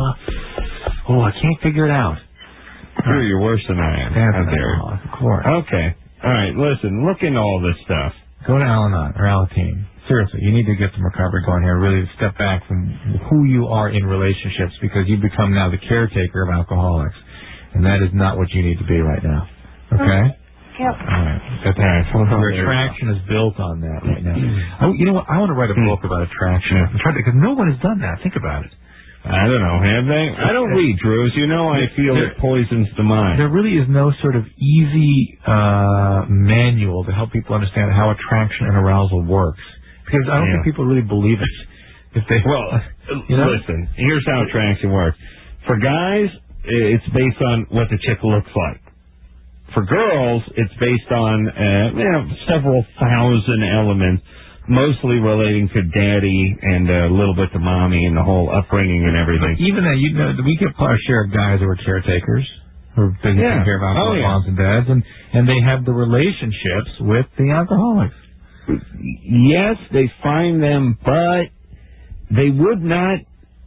Uh. Oh, I can't figure it out. Drew, you're worse than I am. Dad's How an dare you. alcoholic, of course. Okay. All right. Listen, look into all this stuff. Go to Al-Anon or Alateen. Seriously, you need to get some recovery going here. Really step back from who you are in relationships because you become now the caretaker of alcoholics, and that is not what you need to be right now. Okay. Yep. All right. Got that. Your attraction is built on that right now. Oh, you know what? I want to write a book about attraction. I'm trying to, because no one has done that. Think about it. I don't know, have they? I don't read, Drew. As you know, I feel it poisons the mind. There really is no sort of easy uh, manual to help people understand how attraction and arousal works. Because I don't Yeah. think people really believe it. If they Well, you know? listen, here's how attraction works. For guys, it's based on what the chick looks like. For girls, it's based on uh, you know, several thousand elements, mostly relating to daddy and a little bit to mommy and the whole upbringing and everything. Even that, you know, we get our share of guys who are caretakers, who are busy Yeah. taking care of alcoholic Oh, yeah. moms and dads, and, and they have the relationships with the alcoholics. Yes, they find them, but they would not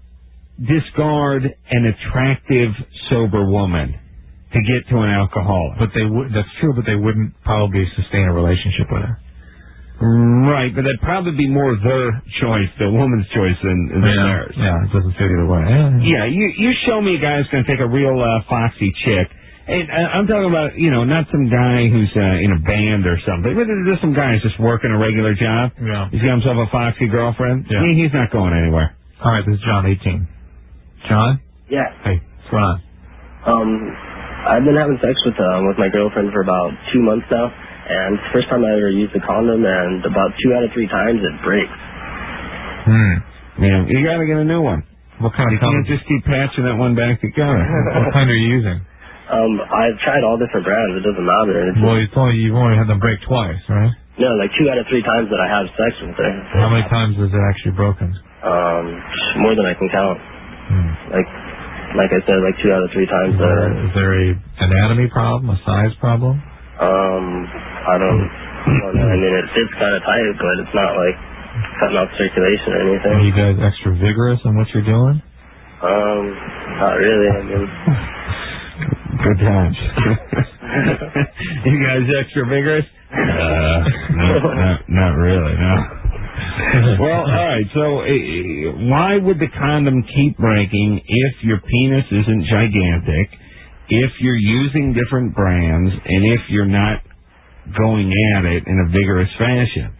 discard an attractive, sober woman to get to an alcoholic. But they would. That's true, but they wouldn't probably sustain a relationship with her. Right, but that'd probably be more their choice, the woman's choice, than, than yeah. theirs. Yeah, it doesn't fit either way. Yeah, you you show me a guy who's going to take a real uh, foxy chick. And uh, I'm talking about, you know, not some guy who's uh, in a band or something. But just some guy who's just working a regular job. Yeah. He's got himself a foxy girlfriend. Yeah. He, he's not going anywhere. All right, this is John, eighteen. John? Yeah. Hey, what's going on? Um, I've been having sex with um with my girlfriend for about two months now, and it's the first time I ever used a condom, and about two out of three times it breaks. Hmm. Yeah, you got to get a new one. What kind You of condom? can't just keep patching that one back together. What kind are you using? Um, I've tried all different brands. It doesn't matter. It's Well, you told me you've only had them break twice, right? no, like two out of three times that I have sex with her. How many times is it actually broken? Um, more than I can count. Hmm. Like, like I said, like two out of three times. Is there, Uh, is there a anatomy problem, a size problem? um, I don't, I don't know. I mean, it fits kind of tight, but it's not like cutting off circulation or anything. Are you guys extra vigorous in what you're doing? Um, not really. I mean, Good times. You guys extra vigorous? Uh, no, not, not really, no. Well, all right, so uh, why would the condom keep breaking if your penis isn't gigantic, if you're using different brands, and if you're not going at it in a vigorous fashion?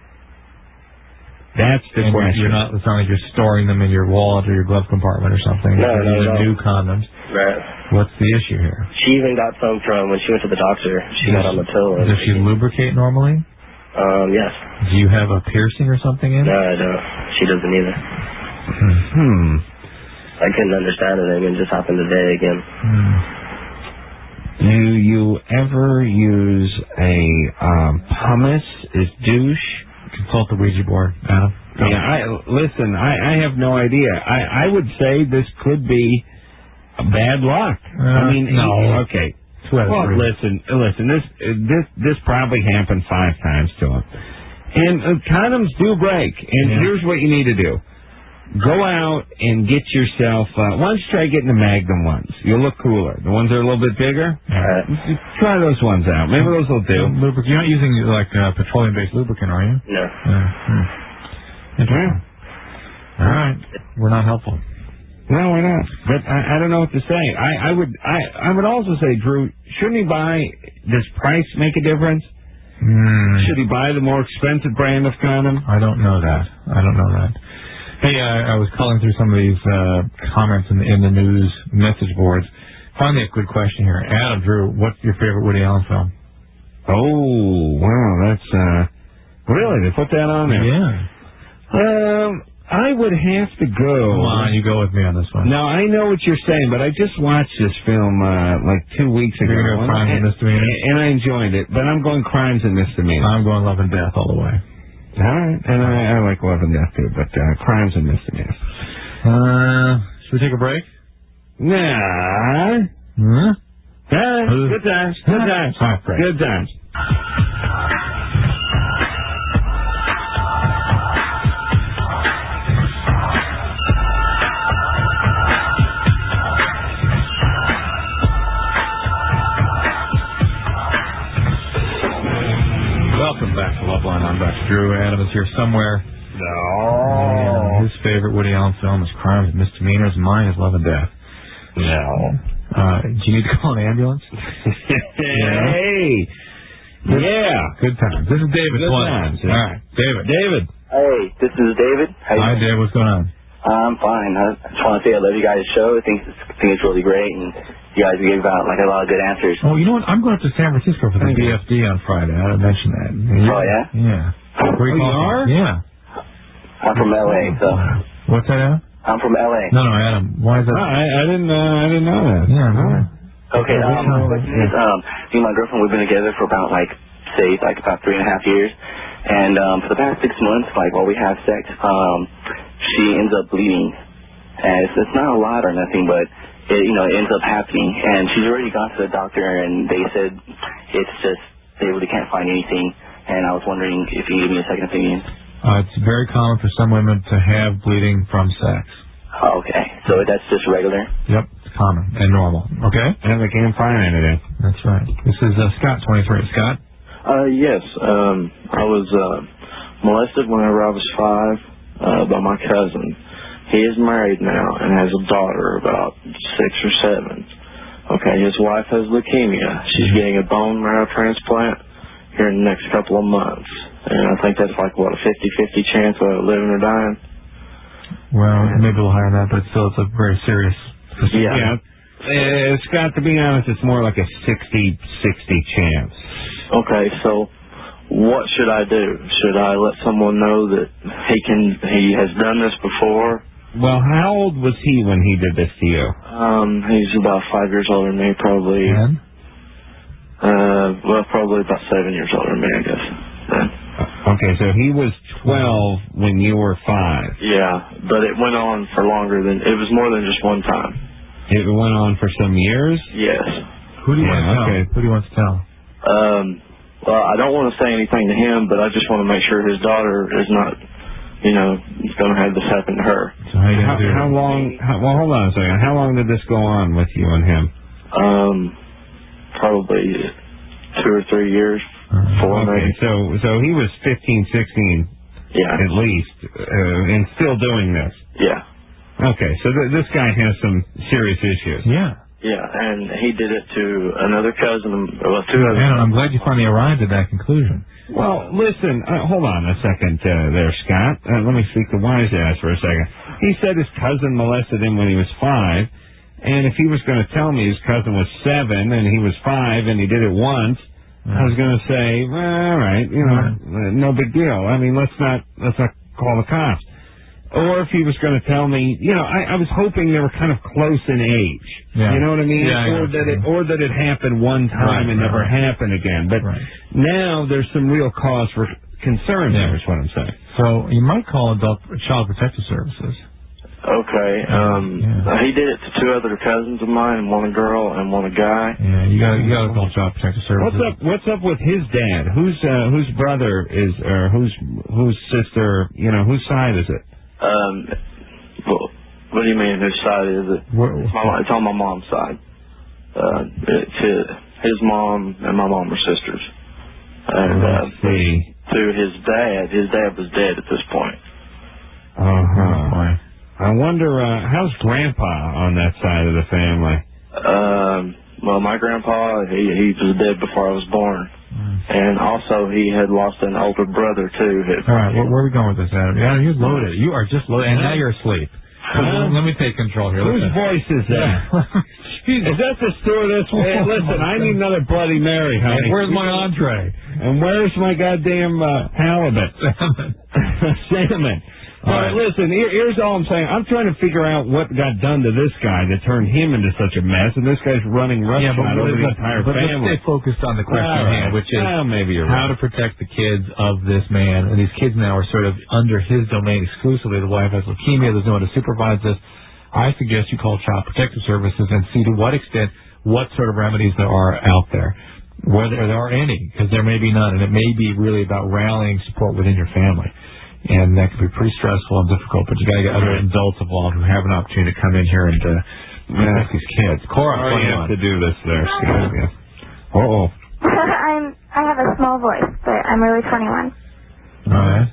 That's the And question. You're not. It's not like you're storing them in your wallet or your glove compartment or something. No, You're no, using no. new condoms. right. What's the issue here? She even got some from when she went to the doctor. She got on the pill. And Does she lubricate normally? Um, yes. Do you have a piercing or something in? No, I don't. She doesn't either. Hmm. I couldn't understand it. I mean, it just happened today again. Hmm. Do you ever use a um, pumice as douche? Consult the Ouija board, Adam. Yeah, I listen. I, I have no idea. I, I would say this could be bad luck. Uh, I mean, no. okay. Two out of Well, three. listen, listen. This this this probably happened five times to him. And uh, condoms do break. And Yeah. here's what you need to do: go out and get yourself. Uh, why don't you try getting the Magnum ones? You'll look cooler. The ones that are a little bit bigger. Alright. Just try those ones out. Maybe those will do. Lubric- You're not using like uh, petroleum-based lubricant, are you? No. Yeah. Hmm. Interesting. All right. We're not helpful. No, we're not. But I, I don't know what to say. I, I would I, I would also say, Drew, shouldn't he buy, does price make a difference? Hmm. Should he buy the more expensive brand of condom? I don't know that. I don't know that. Hey, I, I was calling through some of these uh, comments in the, in the news message boards. Finally, a good question here. Adam, Drew, what's your favorite Woody Allen film? Oh, wow, that's, uh, really, they put that on there? Yeah. Um, I would have to go. Come on, you go with me on this one. No, I know what you're saying, but I just watched this film uh, like two weeks ago. You're gonna go Crimes and Misdemeanors? And I enjoyed it, but I'm going Crimes and Misdemeanors. I'm going Love and Death all the way. All right, and I, I like Love and Death too, but uh, Crimes and Misdemeanors. Uh, should we take a break? Nah. Huh? Huh? Good times. Good times. All right, break. Good times. Welcome back to Loveline. I'm Doctor Drew. Adam is here somewhere. No. And his favorite Woody Allen film is Crimes and Misdemeanors. Mine is Love and Death. No. Uh, do you need to call an ambulance? Hey. Yeah. Good times. This is David. Good Come on. times, yeah. All right, David. David. Hey, this is David. How you Hi, doing? David. What's going on? I'm fine. I just want to say I love you guys' show. I think it's, I think it's really great, and you guys gave out like a lot of good answers. Oh, you know what? I'm going up to San Francisco for the B F D on Friday. I didn't mention that. Oh, yeah? Yeah. Where Oh, you calling are? from? Yeah. I'm from L A, so What's that, Adam? I'm from L A. No, no, Adam. Why is that? Oh, I, I didn't. Uh, I didn't know that. Yeah. All right. Okay, um, my question is, um, me and my girlfriend, we've been together for about, like, say, like, about three and a half years. And, um, for the past six months, like, while we have sex, um, she ends up bleeding. And it's, it's not a lot or nothing, but, it, you know, it ends up happening. And she's already gone to the doctor, and they said it's just, they really can't find anything. And I was wondering if you could give me a second opinion. Uh, it's very common for some women to have bleeding from sex. Oh, okay. So that's just regular? Yep, it's common and normal. Okay? And they can't find anything. That's right. This is uh, Scott, twenty-three. Scott? Uh, yes. Um, I was uh, molested whenever I was five uh, by my cousin. He is married now and has a daughter about six or seven. Okay, his wife has leukemia. She's getting a bone marrow transplant here in the next couple of months. And I think that's like, what, a fifty-fifty chance of living or dying? Well, maybe a little higher than that, but still it's a very serious procedure. Yeah. Uh, Scott, to be honest, it's more like a sixty sixty chance. Okay, so what should I do? Should I let someone know that he can he has done this before? Well, how old was he when he did this to you? Um, he's about five years older than me, probably. And? Uh, well, probably about seven years older than me, I guess. Then. Okay, so he was twelve when you were five. Yeah, but it went on for longer than, it was more than just one time. It went on for some years? Yes. Who do you Yeah, want to tell? okay. Who do you want to tell? Um, well, I don't want to say anything to him, but I just want to make sure his daughter is not, you know, going to have this happen to her. So how, you How, gonna do how long, how, well, hold on a second. How long did this go on with you and him? Um, probably two or three years, four Okay, maybe. so so he was fifteen, sixteen Yeah. at least, uh, and still doing this. Yeah. Okay, so th- this guy has some serious issues. Yeah. Yeah, and he did it to another cousin, well, two other And I'm glad you finally arrived at that conclusion. Well, listen, uh, hold on a second uh, there, Scott. Uh, let me speak to Wise Ass for a second. He said his cousin molested him when he was five, and if he was going to tell me his cousin was seven and he was five and he did it once, I was going to say, well, all right, you know, uh, no big deal. I mean, let's not let's not call the cops. Or if he was going to tell me, you know, I, I was hoping they were kind of close in age. Yeah. You know what I mean? Yeah, I or know that what you it or that it happened one time Right, and right, never right. happened again. But Right. now there's some real cause for concern Yeah. there, is what I'm saying. So you might call adult child protective services. Okay, um, Yeah. he did it to two other cousins of mine, one a girl and one a guy. Yeah, you got you got to call child protective services. What's up? What's up with his dad? Whose uh, whose brother is, or whose whose sister? You know, whose side is it? Um, well, what do you mean, whose side is it? It's, my, it's on my mom's side. Uh, it's his, his mom and my mom are sisters. And, uh, Let's see. to his dad, his dad was dead at this point. Uh huh. I wonder uh, how's Grandpa on that side of the family? Um, well, my grandpa, he, he was dead before I was born. And also, he had lost an older brother, too. All right, where, where are we going with this, Adam? Adam, you're loaded. You are just loaded, and now you're asleep. Huh? Let me take control here. Whose Listen. voice is that? Is that the stewardess? Hey, listen, I need another Bloody Mary, honey. Where's my entree? And where's my goddamn uh, halibut? Salmon. Salmon. All right, listen, here, here's all I'm saying. I'm trying to figure out what got done to this guy that turned him into such a mess, and this guy's running roughshod Yeah, but, over the but, entire but let's family. stay focused on the question All at right. hand, which is Well, maybe you're how right. to protect the kids of this man. And these kids now are sort of under his domain exclusively. The wife has leukemia. There's no one to supervise this. I suggest you call Child Protective Services and see to what extent, what sort of remedies there are out there, whether there are any, because there may be none, and it may be really about rallying support within your family. And that can be pretty stressful and difficult, but you got to get other adults involved who have an opportunity to come in here and uh, protect these kids. Cora, Sorry you have to do this there, Scott. Yeah. Uh-oh. I'm I have a small voice, but I'm really twenty-one. All right.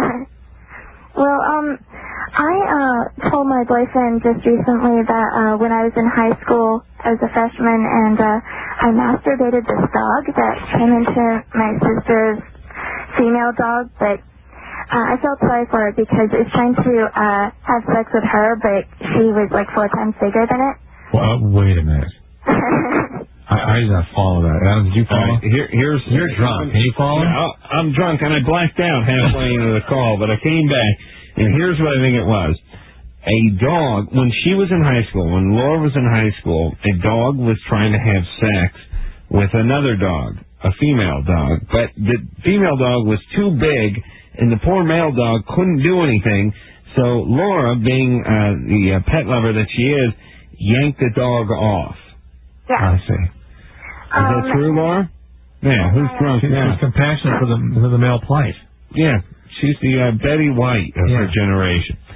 Well, um, I uh told my boyfriend just recently that uh when I was in high school, I was a freshman, and uh I masturbated this dog that came into my sister's female dog, but uh, I felt sorry for it because it was trying to uh have sex with her, but she was like four times bigger than it. Well, wait a minute. I, I did not follow that. Adam, did you follow? Right, here, here's You're drunk. Can you follow? Yeah, I'm drunk, and I blacked out halfway into the call, but I came back, and here's what I think it was. A dog, when she was in high school, when Laura was in high school, a dog was trying to have sex with another dog, a female dog, but the female dog was too big, and the poor male dog couldn't do anything, so Laura, being uh, the uh, pet lover that she is, yanked the dog off. Yeah. I see. Is that true, Laura? Yeah, who's drunk She's, now? she's compassionate for the for the male plight. Yeah, she's the uh, Betty White of Yeah. her generation.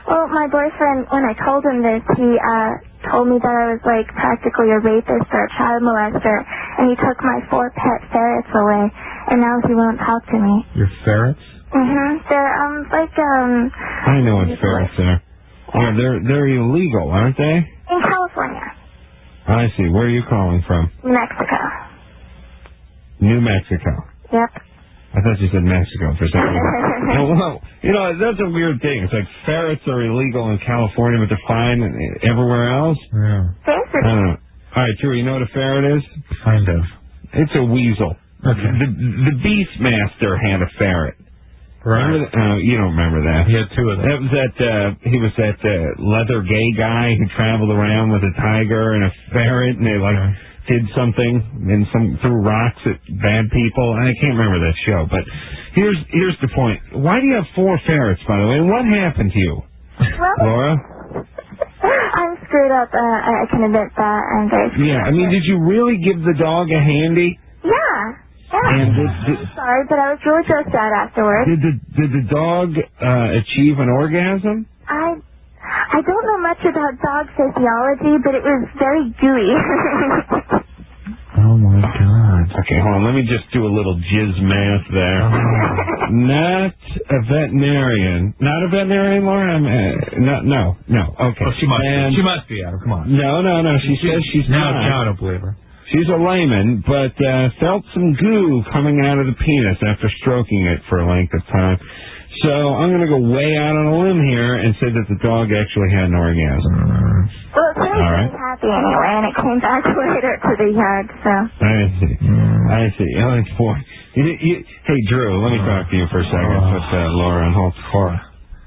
Well, my boyfriend, when I told him this, he uh told me that I was like practically a rapist or a child molester, and he took my four pet ferrets away, and now he won't talk to me. Your ferrets? Mhm. They're um like um. I know what ferrets are. Yeah, they're they're illegal, aren't they? In California, I see. Where are you calling from? Mexico. New Mexico. Yep. I thought you said Mexico for some reason. No, well, you know, that's a weird thing. It's like ferrets are illegal in California, but they're fine everywhere else. Yeah. Thanks for I don't know. All right, Drew, you know what a ferret is? Kind of. It's a weasel. Okay. The, the Beastmaster had a ferret. Right. Remember that? Uh, you don't remember that. He had two of them. That was that, uh, he was that uh, leather gay guy who traveled around with a tiger and a ferret, and they, like, Okay. did something and some threw rocks at bad people. I can't remember that show, but here's here's the point. Why do you have four ferrets, by the way? And what happened to you, Well, Laura? I'm screwed up. Uh, I I can admit that. I'm very screwed Yeah, up. I mean, did you really give the dog a handy? Yeah. Yeah. And did, did, I'm sorry, but I was really stressed out afterwards. did the did the dog uh, achieve an orgasm? I I don't know much about dog physiology, but it was very gooey. Oh my God. Okay, hold on. Let me just do a little jizz math there. Not a veterinarian. Not a veterinarian, Laura? I'm, uh, no, no, no. Okay. Oh, she must And- be. She must be, Adam. Come on. No, no, no. She says she's no, not. No, I don't believe her. She's a layman, but uh, felt some goo coming out of the penis after stroking it for a length of time. So I'm going to go way out on a limb here and say that the dog actually had an orgasm. Well, it was All right. really happy anyway, and it came back later to the yard, so. I see. I see. Oh, it's boy. You, you, hey, Drew, let me talk to you for a second. Put uh, Laura on hold. Cora.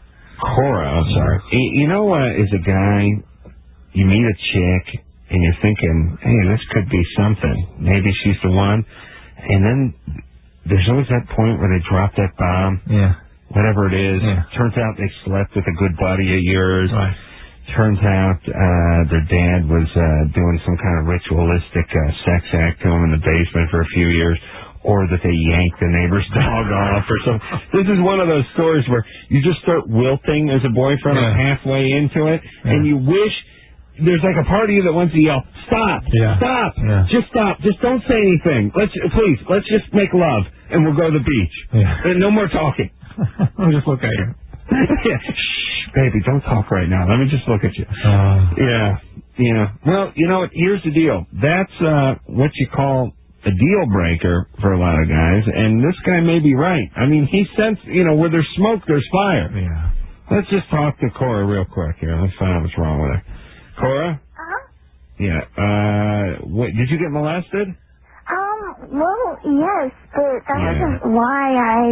Cora, I'm sorry. You, you know what is a guy, you meet a chick, and you're thinking, hey, this could be something. Maybe she's the one. And then there's always that point where they drop that bomb. Yeah. Whatever it is. Yeah. Turns out they slept with a good buddy of yours. Right. Turns out uh, their dad was uh, doing some kind of ritualistic uh, sex act to him in the basement for a few years, or that they yanked the neighbor's dog off or something. This is one of those stories where you just start wilting as a boyfriend or Yeah. halfway into it, Yeah. and you wish there's like a part of you that wants to yell, stop, Yeah. stop, Yeah. just stop, just don't say anything. Let's Please, let's just make love, and we'll go to the beach. Yeah. And no more talking. Let me just look at you. Yeah. Shh, baby, don't talk right now. Let me just look at you. Uh, Yeah, yeah. Well, you know what? Here's the deal. That's uh, what you call a deal breaker for a lot of guys, and this guy may be right. I mean, he sensed, you know, where there's smoke, there's fire. yeah. Let's just talk to Cora real quick here. Let's find out what's wrong with her. Cora? Uh-huh. Yeah. Uh, what, did you get molested? Um, well, yes, but that Yeah. wasn't why I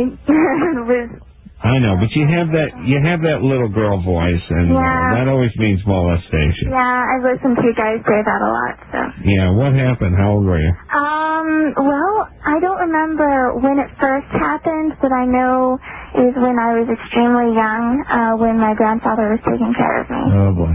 was. I know, but you have that you have that little girl voice, and uh, Yeah. that always means molestation. Yeah, I've listened to you guys say that a lot, so. Yeah. What happened? How old were you? Um, well, I don't remember when it first happened, but I know is when I was extremely young, uh, when my grandfather was taking care of me. Oh boy.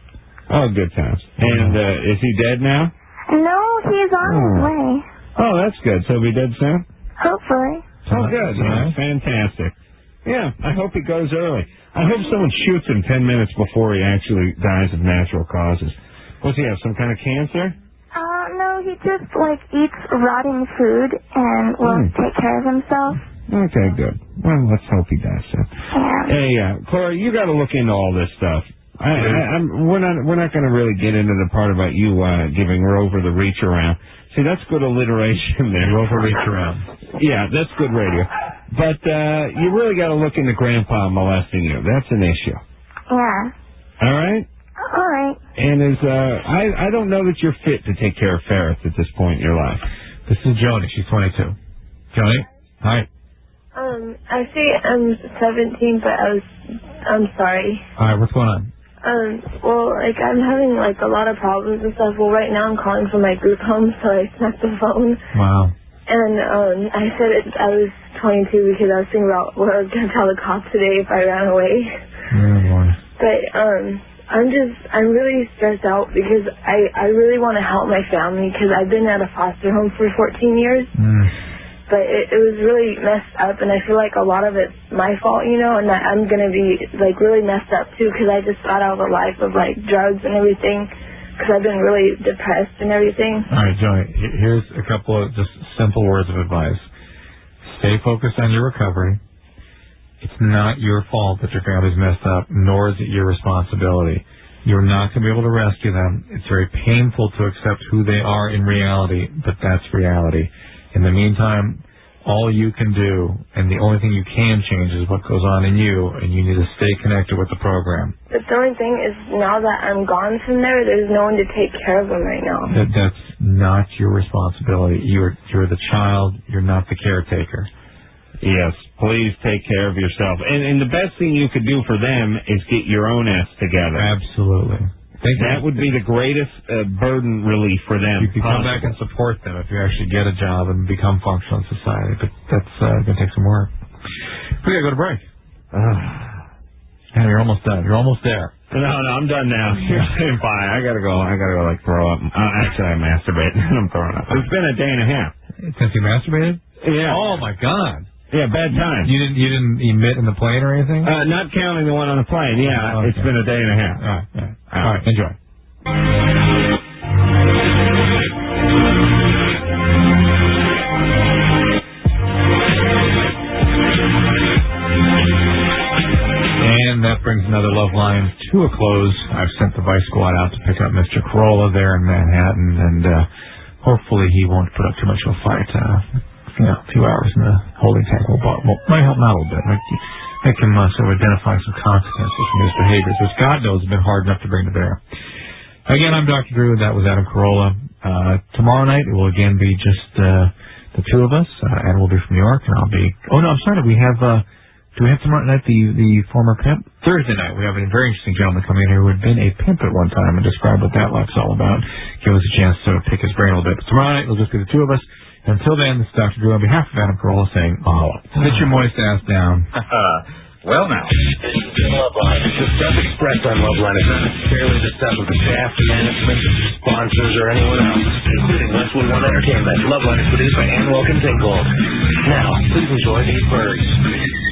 Oh, good times. And uh, is he dead now? No, he's on his Oh. way. Oh, that's good. So he'll be dead soon? Hopefully. Oh, good. Yeah, fantastic. Yeah, I hope he goes early. I hope someone shoots him ten minutes before he actually dies of natural causes. What's he have, some kind of cancer? Uh, no, he just, like, eats rotting food and won't Hmm. take care of himself. Okay, good. Well, let's hope he dies soon. Yeah. Hey, uh, Cora, you got to look into all this stuff. I, I, I'm, we're not we're not going to really get into the part about you uh, giving Rover the reach around. See, that's good alliteration there. Rover reach around. Yeah, that's good radio. But uh, you really got to look into Grandpa molesting you. That's an issue. Yeah. All right. All right. And is uh, I I don't know that you're fit to take care of ferrets at this point in your life. This is Joni. She's twenty-two. Joni? Hi. Um, I say I'm seventeen, but I was, I'm sorry. All right, what's going on? Um, well, like, I'm having, like, a lot of problems and stuff. Well, right now I'm calling from my group home, so I snapped the phone. Wow. And, um, I said it, I was twenty-two because I was thinking about what I was going to tell the cops today if I ran away. Oh, boy. But, um, I'm just, I'm really stressed out because I, I really want to help my family because I've been at a foster home for fourteen years. Mm. but it, it was really messed up, and I feel like a lot of it's my fault, you know, and that I'm going to be, like, really messed up, too, because I just got out of a life of, like, drugs and everything, because I've been really depressed and everything. All right, Joey, here's a couple of just simple words of advice. Stay focused on your recovery. It's not your fault that your family's messed up, nor is it your responsibility. You're not going to be able to rescue them. It's very painful to accept who they are in reality, but that's reality. In the meantime, all you can do, and the only thing you can change, is what goes on in you, and you need to stay connected with the program. But the only thing is, now that I'm gone from there, there's no one to take care of them right now. That, that's not your responsibility. You're, you're the child. You're not the caretaker. Yes, please take care of yourself. And, and the best thing you could do for them is get your own ass together. Absolutely. That would be the greatest uh, burden relief for them. You can come back and support them if you actually get a job and become functional in society. But that's uh, going to take some work. We got to go to break. Uh, you're almost done. You're almost there. No, no, I'm done now. You're saying fine. I got to go. I got to go, like, throw up. Uh, actually, I masturbate. I'm throwing up. It's been a day and a half. Since you masturbated? Yeah. Oh, my God. Yeah, bad time. You didn't you didn't emit in the plane or anything? Uh, not counting the one on the plane. Yeah, oh, okay. It's been a day and a half. All right, all right. All right, enjoy. And that brings another Love Line to a close. I've sent the Vice Squad out to pick up Mister Corolla there in Manhattan, and uh, hopefully he won't put up too much of a fight. Uh, You know, a few hours in the holding tank will, will might help him out a little bit. Make, make him uh, sort of identify some consequences from his behaviors, which God knows has been hard enough to bring to bear. Again, I'm Doctor Drew. That was Adam Carolla. Uh, tomorrow night it will again be just uh, the two of us. Uh, Adam will be from New York, and I'll be. Oh no, I'm sorry. We have. Uh, do we have tomorrow night the the former pimp? Thursday night we have a very interesting gentleman coming in here who had been a pimp at one time and describe what that life's all about. Give us a chance to pick his brain a little bit. But tomorrow night it'll just be the two of us. Until then, this is Doctor Drew on behalf of Adam Carolla saying, oh, sit your moist ass down. Well, now. Love Line. The stuff expressed on Love Line is not necessarily the stuff of the staff, management, sponsors, or anyone else, including Westwood One Entertainment. Love Line is produced by Ann Wilkins Ingold. Now, please enjoy these birds.